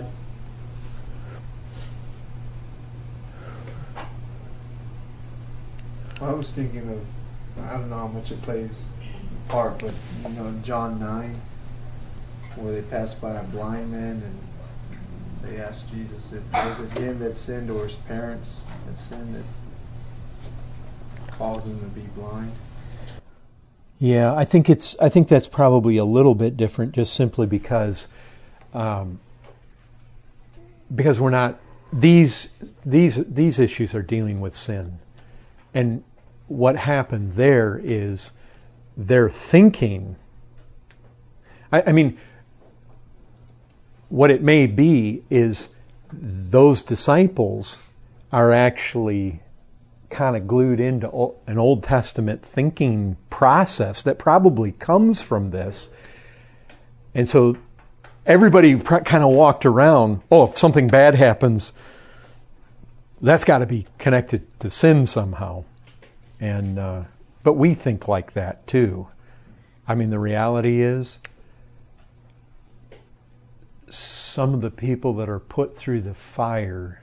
I was thinking of, I don't know how much it plays a part, but in John 9, where they passed by a blind man and they asked Jesus if was it him that sinned or his parents that sinned that caused him to be blind. Yeah, I think that's probably a little bit different, just simply because we're not, these issues are dealing with sin. And what happened there is their thinking, I mean, what it may be is those disciples are actually kind of glued into an Old Testament thinking process that probably comes from this. And so everybody kind of walked around, if something bad happens, that's got to be connected to sin somehow. And but we think like that too. I mean, the reality is, some of the people that are put through the fire,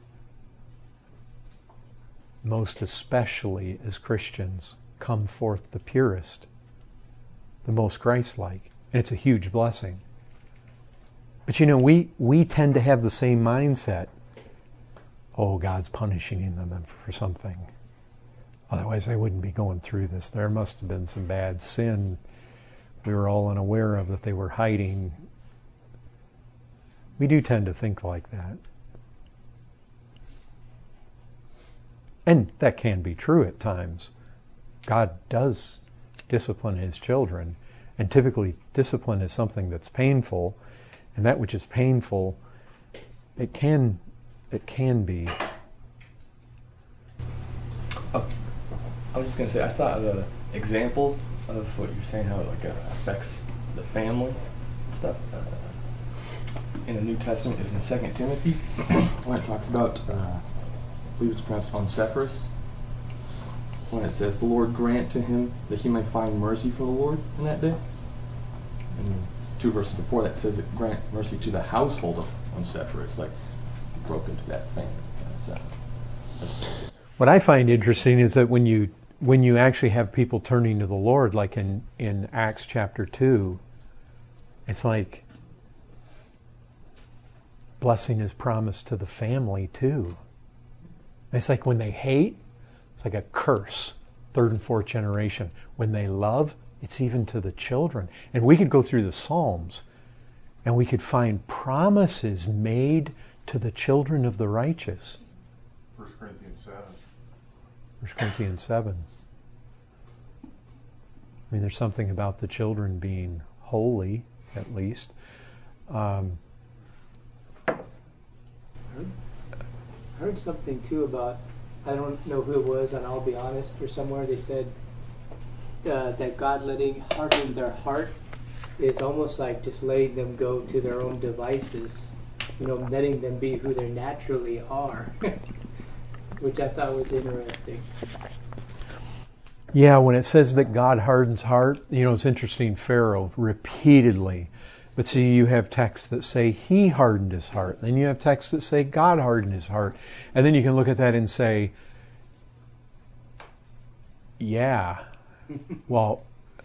most especially as Christians, come forth the purest, the most Christ-like. And it's a huge blessing. But you know, we tend to have the same mindset. Oh, God's punishing them for something. Otherwise, they wouldn't be going through this. There must have been some bad sin we were all unaware of that they were hiding. We do tend to think like that. And that can be true at times. God does discipline His children. And typically, discipline is something that's painful. And that which is painful, it can be. I was just going to say, I thought the example of what you're saying, how it affects the family and stuff, in the New Testament is in 2 Timothy, when it talks about, I believe it's pronounced Onesiphorus, when it says, the Lord grant to him that he may find mercy for the Lord in that day. And 2 verses before that says it grant mercy to the household of Onesiphorus, like broke into that family. So, what I find interesting is that when you actually have people turning to the Lord, like in Acts chapter 2, it's like blessing is promised to the family too. It's like when they hate, it's like a curse, 3rd and 4th generation. When they love, it's even to the children. And we could go through the Psalms and we could find promises made to the children of the righteous. 1 Corinthians 7. 1 Corinthians 7. I mean, there's something about the children being holy, at least. I heard something too about, I don't know who it was, and I'll be honest, or somewhere they said that God harden their heart is almost like just letting them go to their own devices, letting them be who they naturally are, which I thought was interesting. Yeah, when it says that God hardens heart, it's interesting, Pharaoh repeatedly. But see, you have texts that say he hardened his heart. Then you have texts that say God hardened his heart. And then you can look at that and say, yeah, well,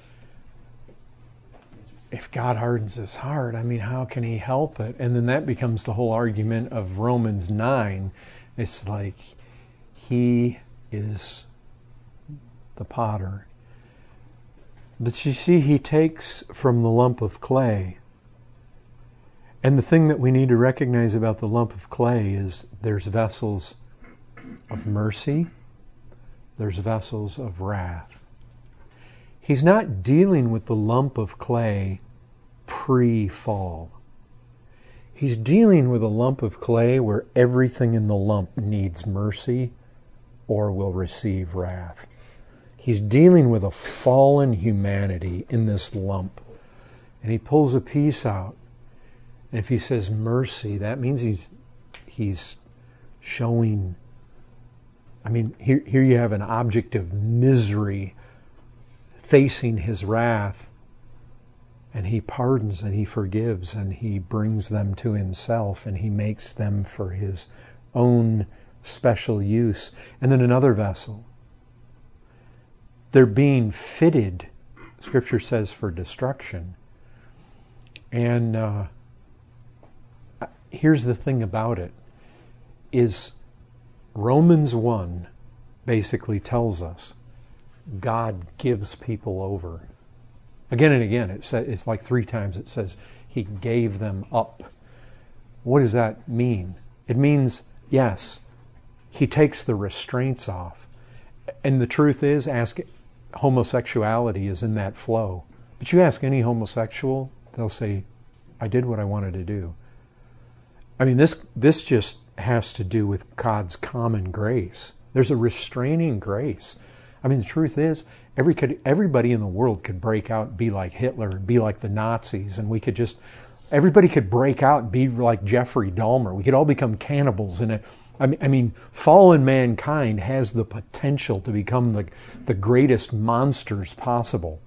if God hardens his heart, how can he help it? And then that becomes the whole argument of Romans 9. It's like he is the potter. But you see, he takes from the lump of clay. And the thing that we need to recognize about the lump of clay is there's vessels of mercy, there's vessels of wrath. He's not dealing with the lump of clay pre-fall. He's dealing with a lump of clay where everything in the lump needs mercy or will receive wrath. He's dealing with a fallen humanity in this lump. And he pulls a piece out. And if he says mercy, that means he's showing, here you have an object of misery facing his wrath, and he pardons and he forgives and he brings them to himself and he makes them for his own special use. And then another vessel. They're being fitted, Scripture says, for destruction. And here's the thing about it, is Romans 1 basically tells us God gives people over. Again and again, it's like 3 times it says he gave them up. What does that mean? It means, yes, he takes the restraints off. And the truth is, homosexuality is in that flow. But you ask any homosexual, they'll say, I did what I wanted to do. This just has to do with God's common grace. There's a restraining grace. The truth is, everybody in the world could break out and be like Hitler and be like the Nazis, and everybody could break out and be like Jeffrey Dahmer. We could all become cannibals. And fallen mankind has the potential to become the greatest monsters possible.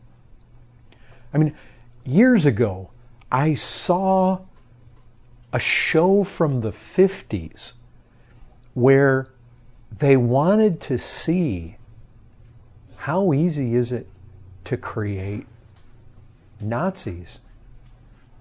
Years ago, I saw a show from the 50s where they wanted to see how easy is it to create Nazis.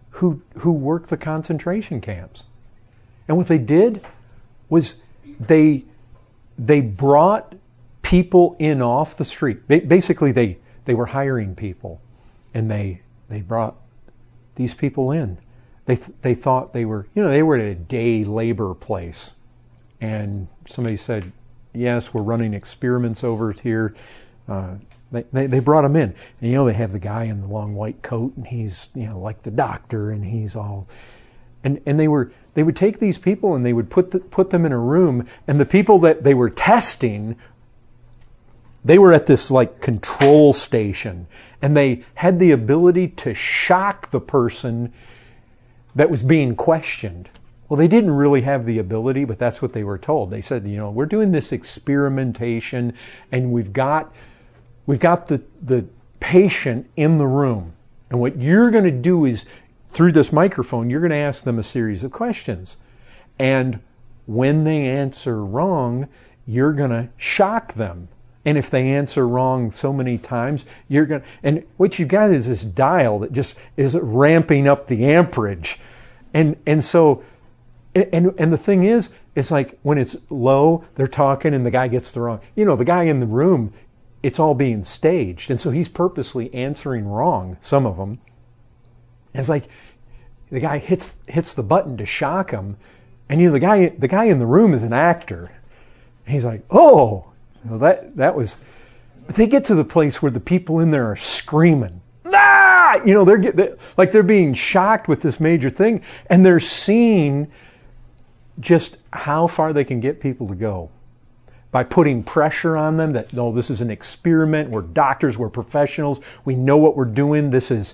who worked the concentration camps. And what they did was they brought people in off the street. Basically, they were hiring people, and they brought these people in. They thought they were at a day labor place, and somebody said, "Yes, we're running experiments over here." They brought him in, and they have the guy in the long white coat, and he's like the doctor, and he's all, and they would take these people and they would put them in a room, and the people that they were testing, they were at this like control station, and they had the ability to shock the person that was being questioned. Well, they didn't really have the ability, but that's what they were told. They said, we're doing this experimentation, and we've got the patient in the room. And what you're going to do is, through this microphone, you're going to ask them a series of questions. And when they answer wrong, you're going to shock them. And if they answer wrong so many times, and what you got is this dial that just is ramping up the amperage. And so, and the thing is, it's like when it's low, they're talking and the guy gets the wrong. The guy in the room, it's all being staged. And so he's purposely answering wrong, some of them. It's like the guy hits the button to shock him. And the guy in the room is an actor. And he's like, oh, that was. But they get to the place where the people in there are screaming. Ah! They're being shocked with this major thing, and they're seeing just how far they can get people to go by putting pressure on them that, no, this is an experiment. We're doctors. We're professionals. We know what we're doing. This is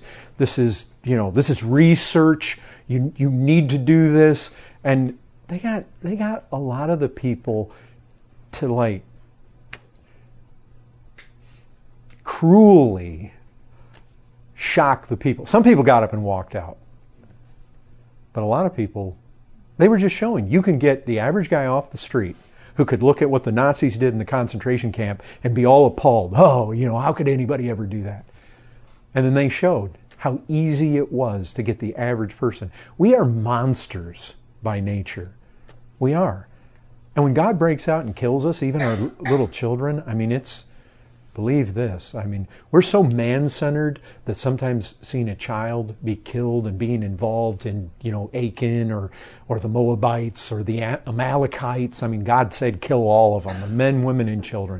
research. You need to do this. And they got a lot of the people to cruelly shock the people. Some people got up and walked out. But a lot of people, they were just showing you can get the average guy off the street who could look at what the Nazis did in the concentration camp and be all appalled. Oh, how could anybody ever do that? And then they showed how easy it was to get the average person. We are monsters by nature. We are. And when God breaks out and kills us, even our little children, believe this. We're so man-centered that sometimes seeing a child be killed and being involved in, Achan or the Moabites or the Amalekites. God said kill all of them, the men, women, and children.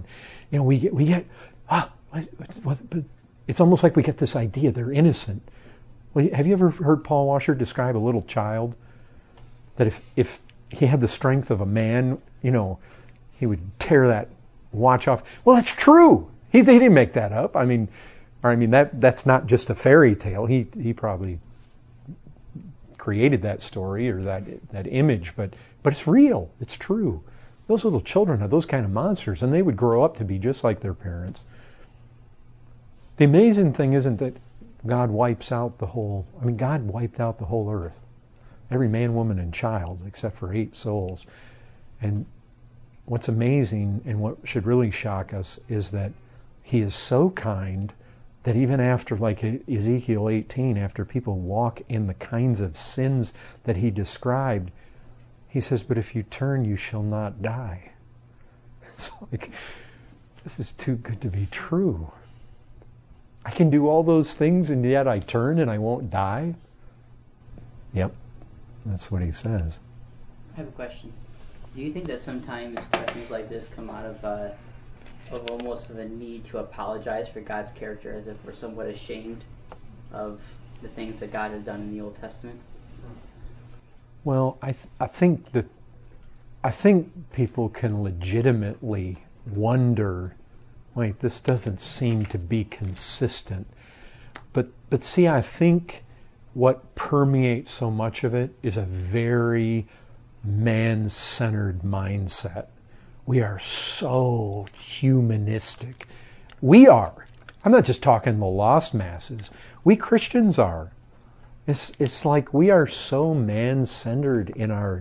It's almost like we get this idea they're innocent. Well, have you ever heard Paul Washer describe a little child that if he had the strength of a man, he would tear that watch off? Well, that's true. He didn't make that up. That's not just a fairy tale. He probably created that story or that image, but it's real. It's true. Those little children are those kind of monsters, and they would grow up to be just like their parents. The amazing thing isn't that God wipes out the whole. God wiped out the whole earth, every man, woman, and child, except for 8 souls. And what's amazing and what should really shock us is that He is so kind that even after, like Ezekiel 18, after people walk in the kinds of sins that He described, He says, but if you turn, you shall not die. It's like, this is too good to be true. I can do all those things and yet I turn and I won't die? Yep, that's what He says. I have a question. Do you think that sometimes questions like this come out of almost of a need to apologize for God's character, as if we're somewhat ashamed of the things that God has done in the Old Testament? Well, I think people can legitimately wonder, wait, this doesn't seem to be consistent. But see, I think what permeates so much of it is a very man-centered mindset. We are so humanistic. We are. I'm not just talking the lost masses. We Christians are. It's like we are so man-centered in our...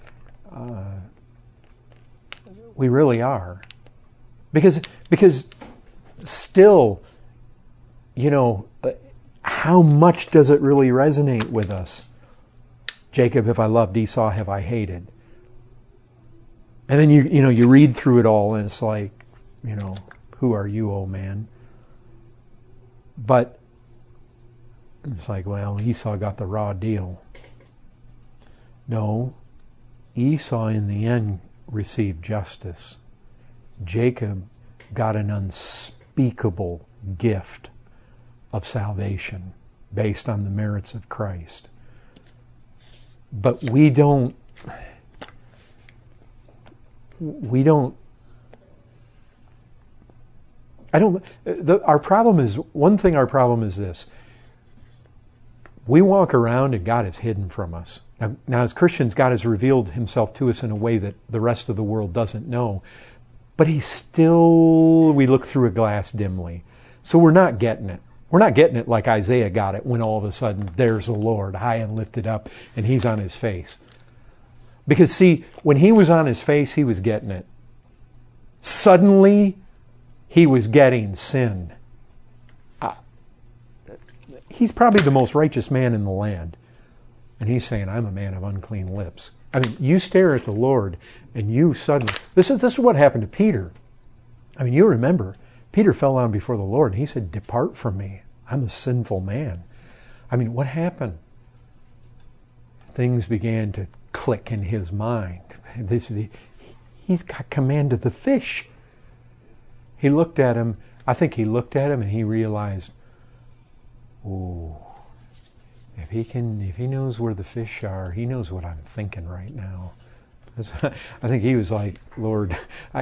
we really are. Because still, how much does it really resonate with us? Jacob have I loved, Esau have I hated. And then you read through it all and it's like, who are you, oh man? But it's like, well, Esau got the raw deal. No, Esau in the end received justice. Jacob got an unspeakable gift of salvation based on the merits of Christ. But we don't our problem is this. We walk around and God is hidden from us. Now as Christians, God has revealed himself to us in a way that the rest of the world doesn't know. But we look through a glass dimly. So we're not getting it. We're not getting it like Isaiah got it when all of a sudden there's the Lord high and lifted up and he's on his face. Because see, when he was on his face, he was getting it. Suddenly, he was getting sin. He's probably the most righteous man in the land. And he's saying, I'm a man of unclean lips. I mean, you stare at the Lord and you suddenly... This is what happened to Peter. I mean, you remember, Peter fell down before the Lord and he said, depart from me. I'm a sinful man. I mean, what happened? Things began to click in his mind. He's got command of the fish. He looked at him. I think he looked at him and he realized, ooh, if he knows where the fish are, he knows what I'm thinking right now. I think he was like, Lord,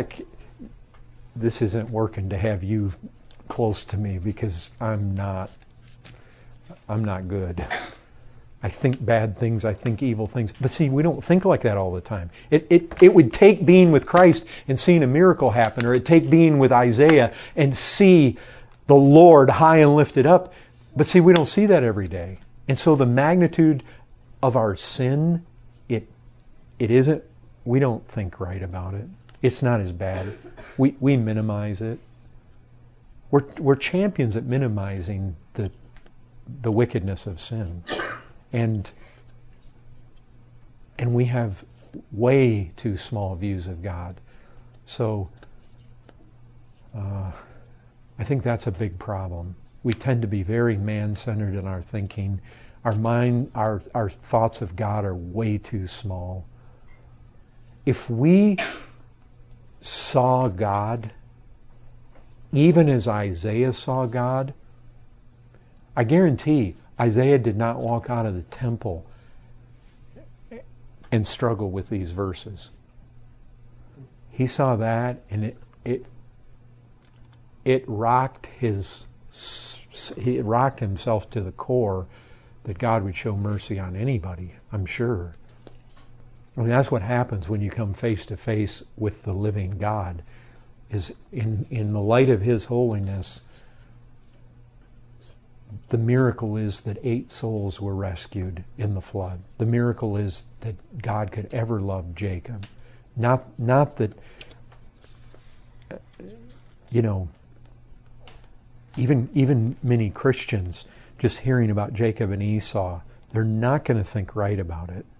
this isn't working to have you close to me because I'm not good. I think bad things, I think evil things. But see, we don't think like that all the time. It would take being with Christ and seeing a miracle happen, or it'd take being with Isaiah and see the Lord high and lifted up. But see, we don't see that every day. And so the magnitude of our sin, it isn't, we don't think right about it. It's not as bad. We minimize it. We're champions at minimizing the wickedness of sin. And we have way too small views of God. So I think that's a big problem. We tend to be very man-centered in our thinking. Our mind, our thoughts of God are way too small. If we saw God, even as Isaiah saw God, I guarantee Isaiah did not walk out of the temple and struggle with these verses. He saw that and it rocked himself to the core that God would show mercy on anybody, I'm sure. I mean, that's what happens when you come face to face with the living God, is in the light of his holiness. The miracle is that 8 souls were rescued in the flood. The miracle is that God could ever love Jacob. Not that, even many Christians, just hearing about Jacob and Esau, they're not going to think right about it.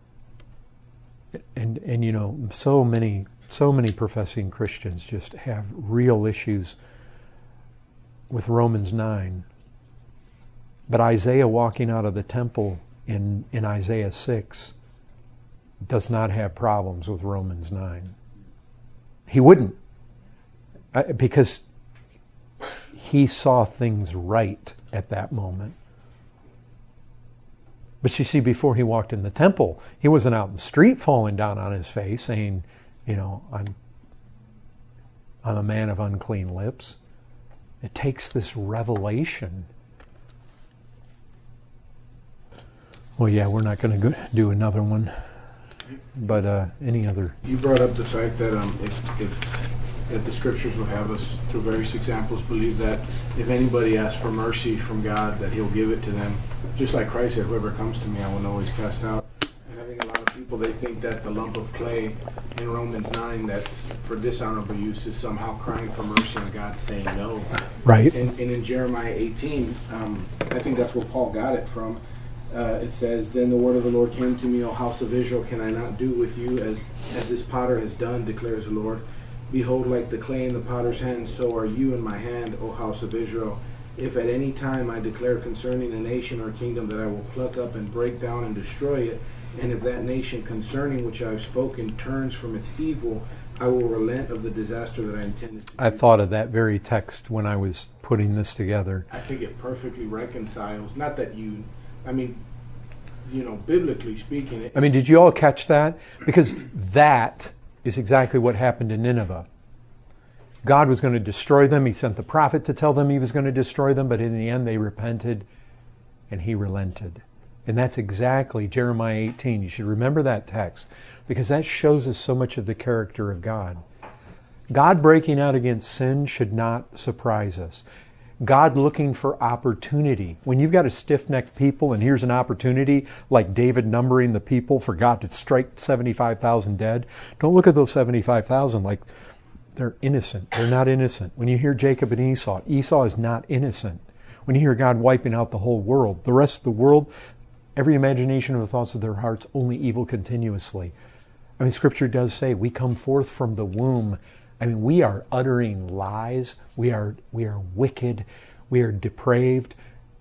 And so many professing Christians just have real issues with Romans 9. But Isaiah walking out of the temple in Isaiah 6 does not have problems with Romans 9. He wouldn't. Because he saw things right at that moment. But you see, before he walked in the temple, he wasn't out in the street falling down on his face saying, I'm a man of unclean lips. It takes this revelation. Well, yeah, we're not going to do another one. But any other? You brought up the fact that if the Scriptures would have us, through various examples, believe that if anybody asks for mercy from God, that He'll give it to them. Just like Christ said, whoever comes to me, I will always cast out. And I think a lot of people people, they think that the lump of clay in Romans 9 that's for dishonorable use is somehow crying for mercy and God saying no. Right. And in Jeremiah 18, I think that's where Paul got it from. It says, "Then the word of the Lord came to me, O house of Israel, can I not do with you as this potter has done, declares the Lord? Behold, like the clay in the potter's hand, so are you in my hand, O house of Israel. If at any time I declare concerning a nation or kingdom that I will pluck up and break down and destroy it, and if that nation concerning which I have spoken turns from its evil, I will relent of the disaster that I intended to do." I thought of that very text when I was putting this together. I think it perfectly reconciles, not that biblically speaking. Did you all catch that? Because that is exactly what happened in Nineveh. God was going to destroy them. He sent the prophet to tell them he was going to destroy them, but in the end they repented and he relented. And that's exactly Jeremiah 18. You should remember that text because that shows us so much of the character of God. God breaking out against sin should not surprise us. God looking for opportunity. When you've got a stiff-necked people and here's an opportunity, like David numbering the people for God to strike 75,000 dead, don't look at those 75,000 like they're innocent. They're not innocent. When you hear Jacob and Esau, Esau is not innocent. When you hear God wiping out the whole world, the rest of the world, every imagination of the thoughts of their hearts, only evil continuously. Scripture does say we come forth from the womb. We are uttering lies. We are wicked. We are depraved.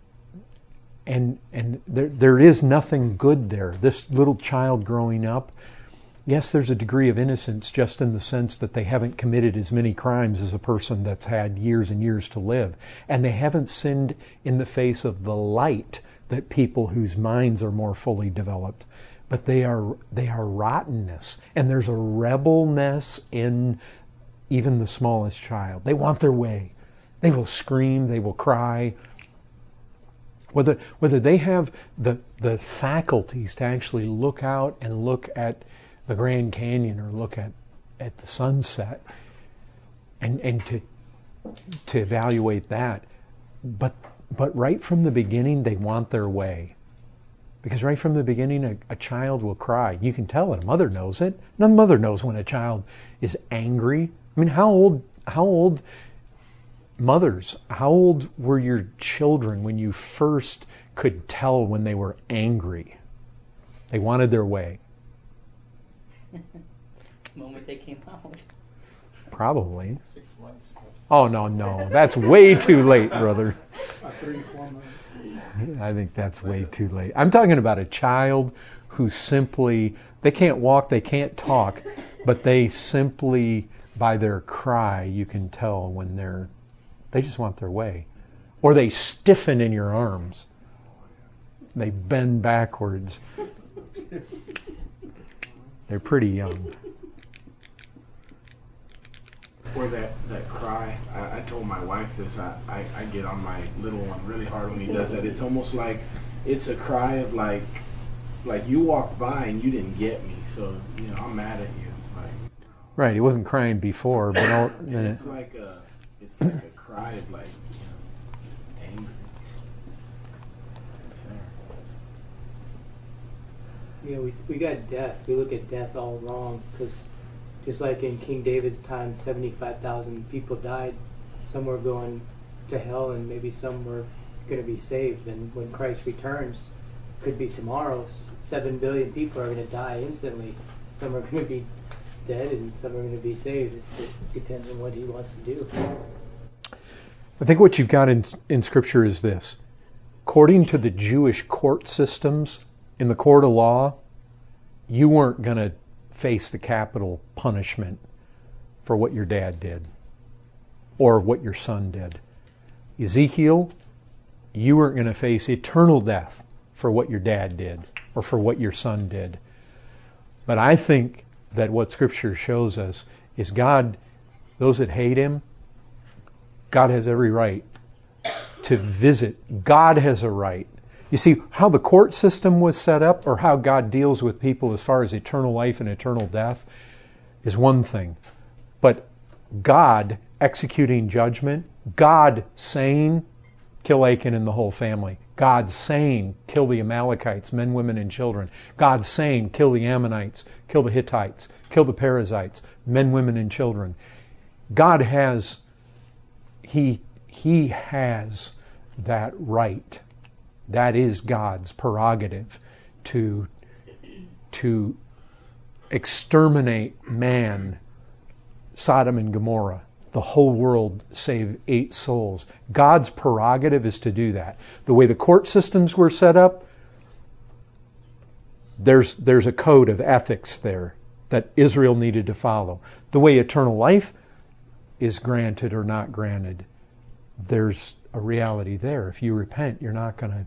And there is nothing good there. This little child growing up, yes, there's a degree of innocence just in the sense that they haven't committed as many crimes as a person that's had years and years to live. And they haven't sinned in the face of the light that people whose minds are more fully developed. But they are rottenness. And there's a rebelness in even the smallest child. They want their way. They will scream, they will cry. Whether they have the faculties to actually look out and look at the Grand Canyon or look at the sunset and to evaluate that. But right from the beginning, they want their way. Because right from the beginning, a child will cry. You can tell it. A mother knows it. No mother knows when a child is angry. How old mothers, how old were your children when you first could tell when they were angry? They wanted their way. The moment they came out. Probably. 6 months. Oh, no. That's way too late, brother. 3-4 months. I think that's way too late. I'm talking about a child who simply, they can't walk, they can't talk, but they simply, by their cry, you can tell when they just want their way. Or they stiffen in your arms. They bend backwards. They're pretty young. Or that cry. I told my wife this. I get on my little one really hard when he does that. It's almost like it's a cry of like you walked by and you didn't get me, so I'm mad at you. It's like right. He wasn't crying before, but it's like a cry of anger. It's there. Yeah, we got death. We look at death all wrong because just like in King David's time, 75,000 people died. Some were going to hell and maybe some were going to be saved. And when Christ returns, could be tomorrow, 7 billion people are going to die instantly. Some are going to be dead and some are going to be saved. It just depends on what he wants to do. I think what you've got in Scripture is this. According to the Jewish court systems, in the court of law, you weren't going to face the capital punishment for what your dad did or what your son did. Ezekiel, you weren't going to face eternal death for what your dad did or for what your son did. But I think that what Scripture shows us is God, those that hate him, God has every right to visit. God has a right. You see, how the court system was set up or how God deals with people as far as eternal life and eternal death is one thing. But God executing judgment, God saying, kill Achan and the whole family, God's saying, kill the Amalekites, men, women, and children. God's saying, kill the Ammonites, kill the Hittites, kill the Perizzites, men, women, and children. God has, He has that right. That is God's prerogative to exterminate man, Sodom and Gomorrah, the whole world save 8 souls. God's prerogative is to do that. The way the court systems were set up, there's a code of ethics there that Israel needed to follow. The way eternal life is granted or not granted, there's a reality there. If you repent, you're not going to,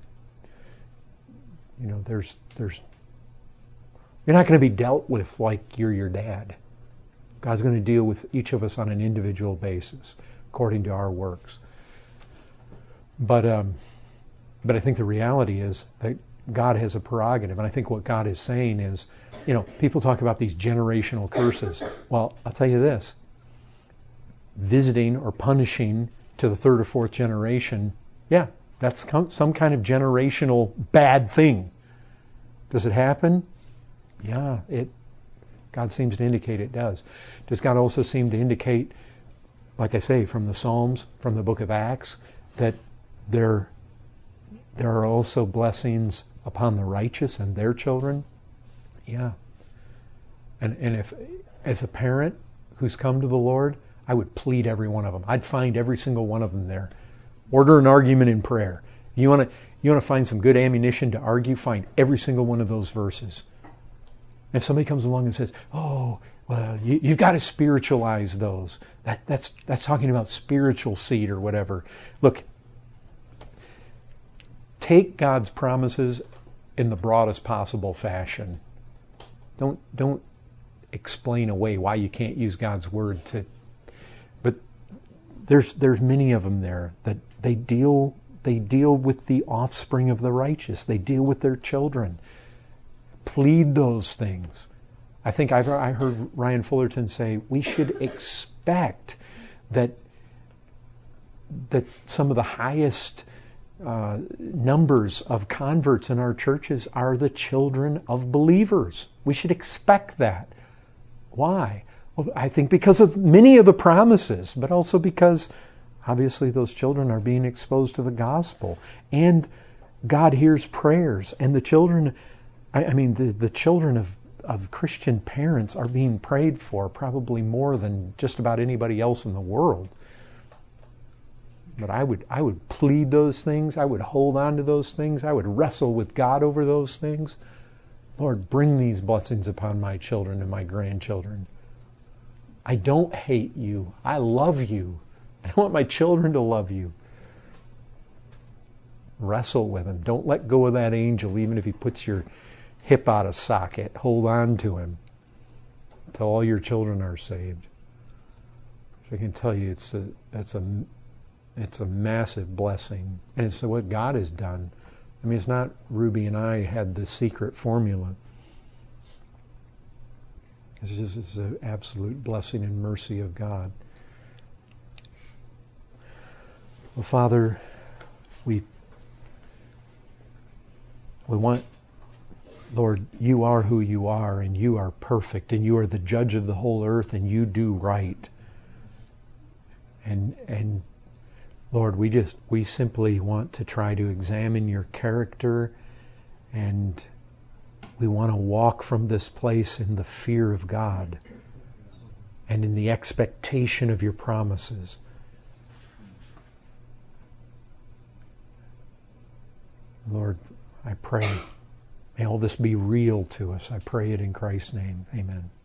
you're not going to be dealt with like you're your dad. God's going to deal with each of us on an individual basis, according to our works. But I think the reality is that God has a prerogative, and I think what God is saying is, people talk about these generational curses. Well, I'll tell you this: visiting or punishing to the 3rd or 4th generation, yeah, that's some kind of generational bad thing. Does it happen? Yeah, God seems to indicate it does. Does God also seem to indicate, like I say, from the Psalms, from the book of Acts, that there are also blessings upon the righteous and their children? Yeah. And if, as a parent who's come to the Lord, I would plead every one of them. I'd find every single one of them there. Order an argument in prayer. You want to find some good ammunition to argue? Find every single one of those verses. If somebody comes along and says, "Oh, well, you've got to spiritualize those," that's talking about spiritual seed or whatever. Look, take God's promises in the broadest possible fashion. Don't explain away why you can't use God's word to. But there's many of them there that they deal with the offspring of the righteous. They deal with their children. Plead those things. I think I heard Ryan Fullerton say we should expect that some of the highest numbers of converts in our churches are the children of believers. We should expect that. Why? Well, I think because of many of the promises, but also because obviously those children are being exposed to the gospel, and God hears prayers, and the children, the children of Christian parents are being prayed for probably more than just about anybody else in the world. But I would plead those things. I would hold on to those things. I would wrestle with God over those things. Lord, bring these blessings upon my children and my grandchildren. I don't hate you. I love you. I want my children to love you. Wrestle with him. Don't let go of that angel, even if he puts your hip out of socket. Hold on to him until all your children are saved. So I can tell you, it's a massive blessing, and it's what God has done. I mean, it's not Ruby and I had the secret formula. It's an absolute blessing and mercy of God. Well, Father, we want, Lord, you are who you are, and you are perfect, and you are the judge of the whole earth, and you do right. And Lord, we simply want to try to examine your character, and we want to walk from this place in the fear of God and in the expectation of your promises. Lord, I pray, may all this be real to us. I pray it in Christ's name. Amen.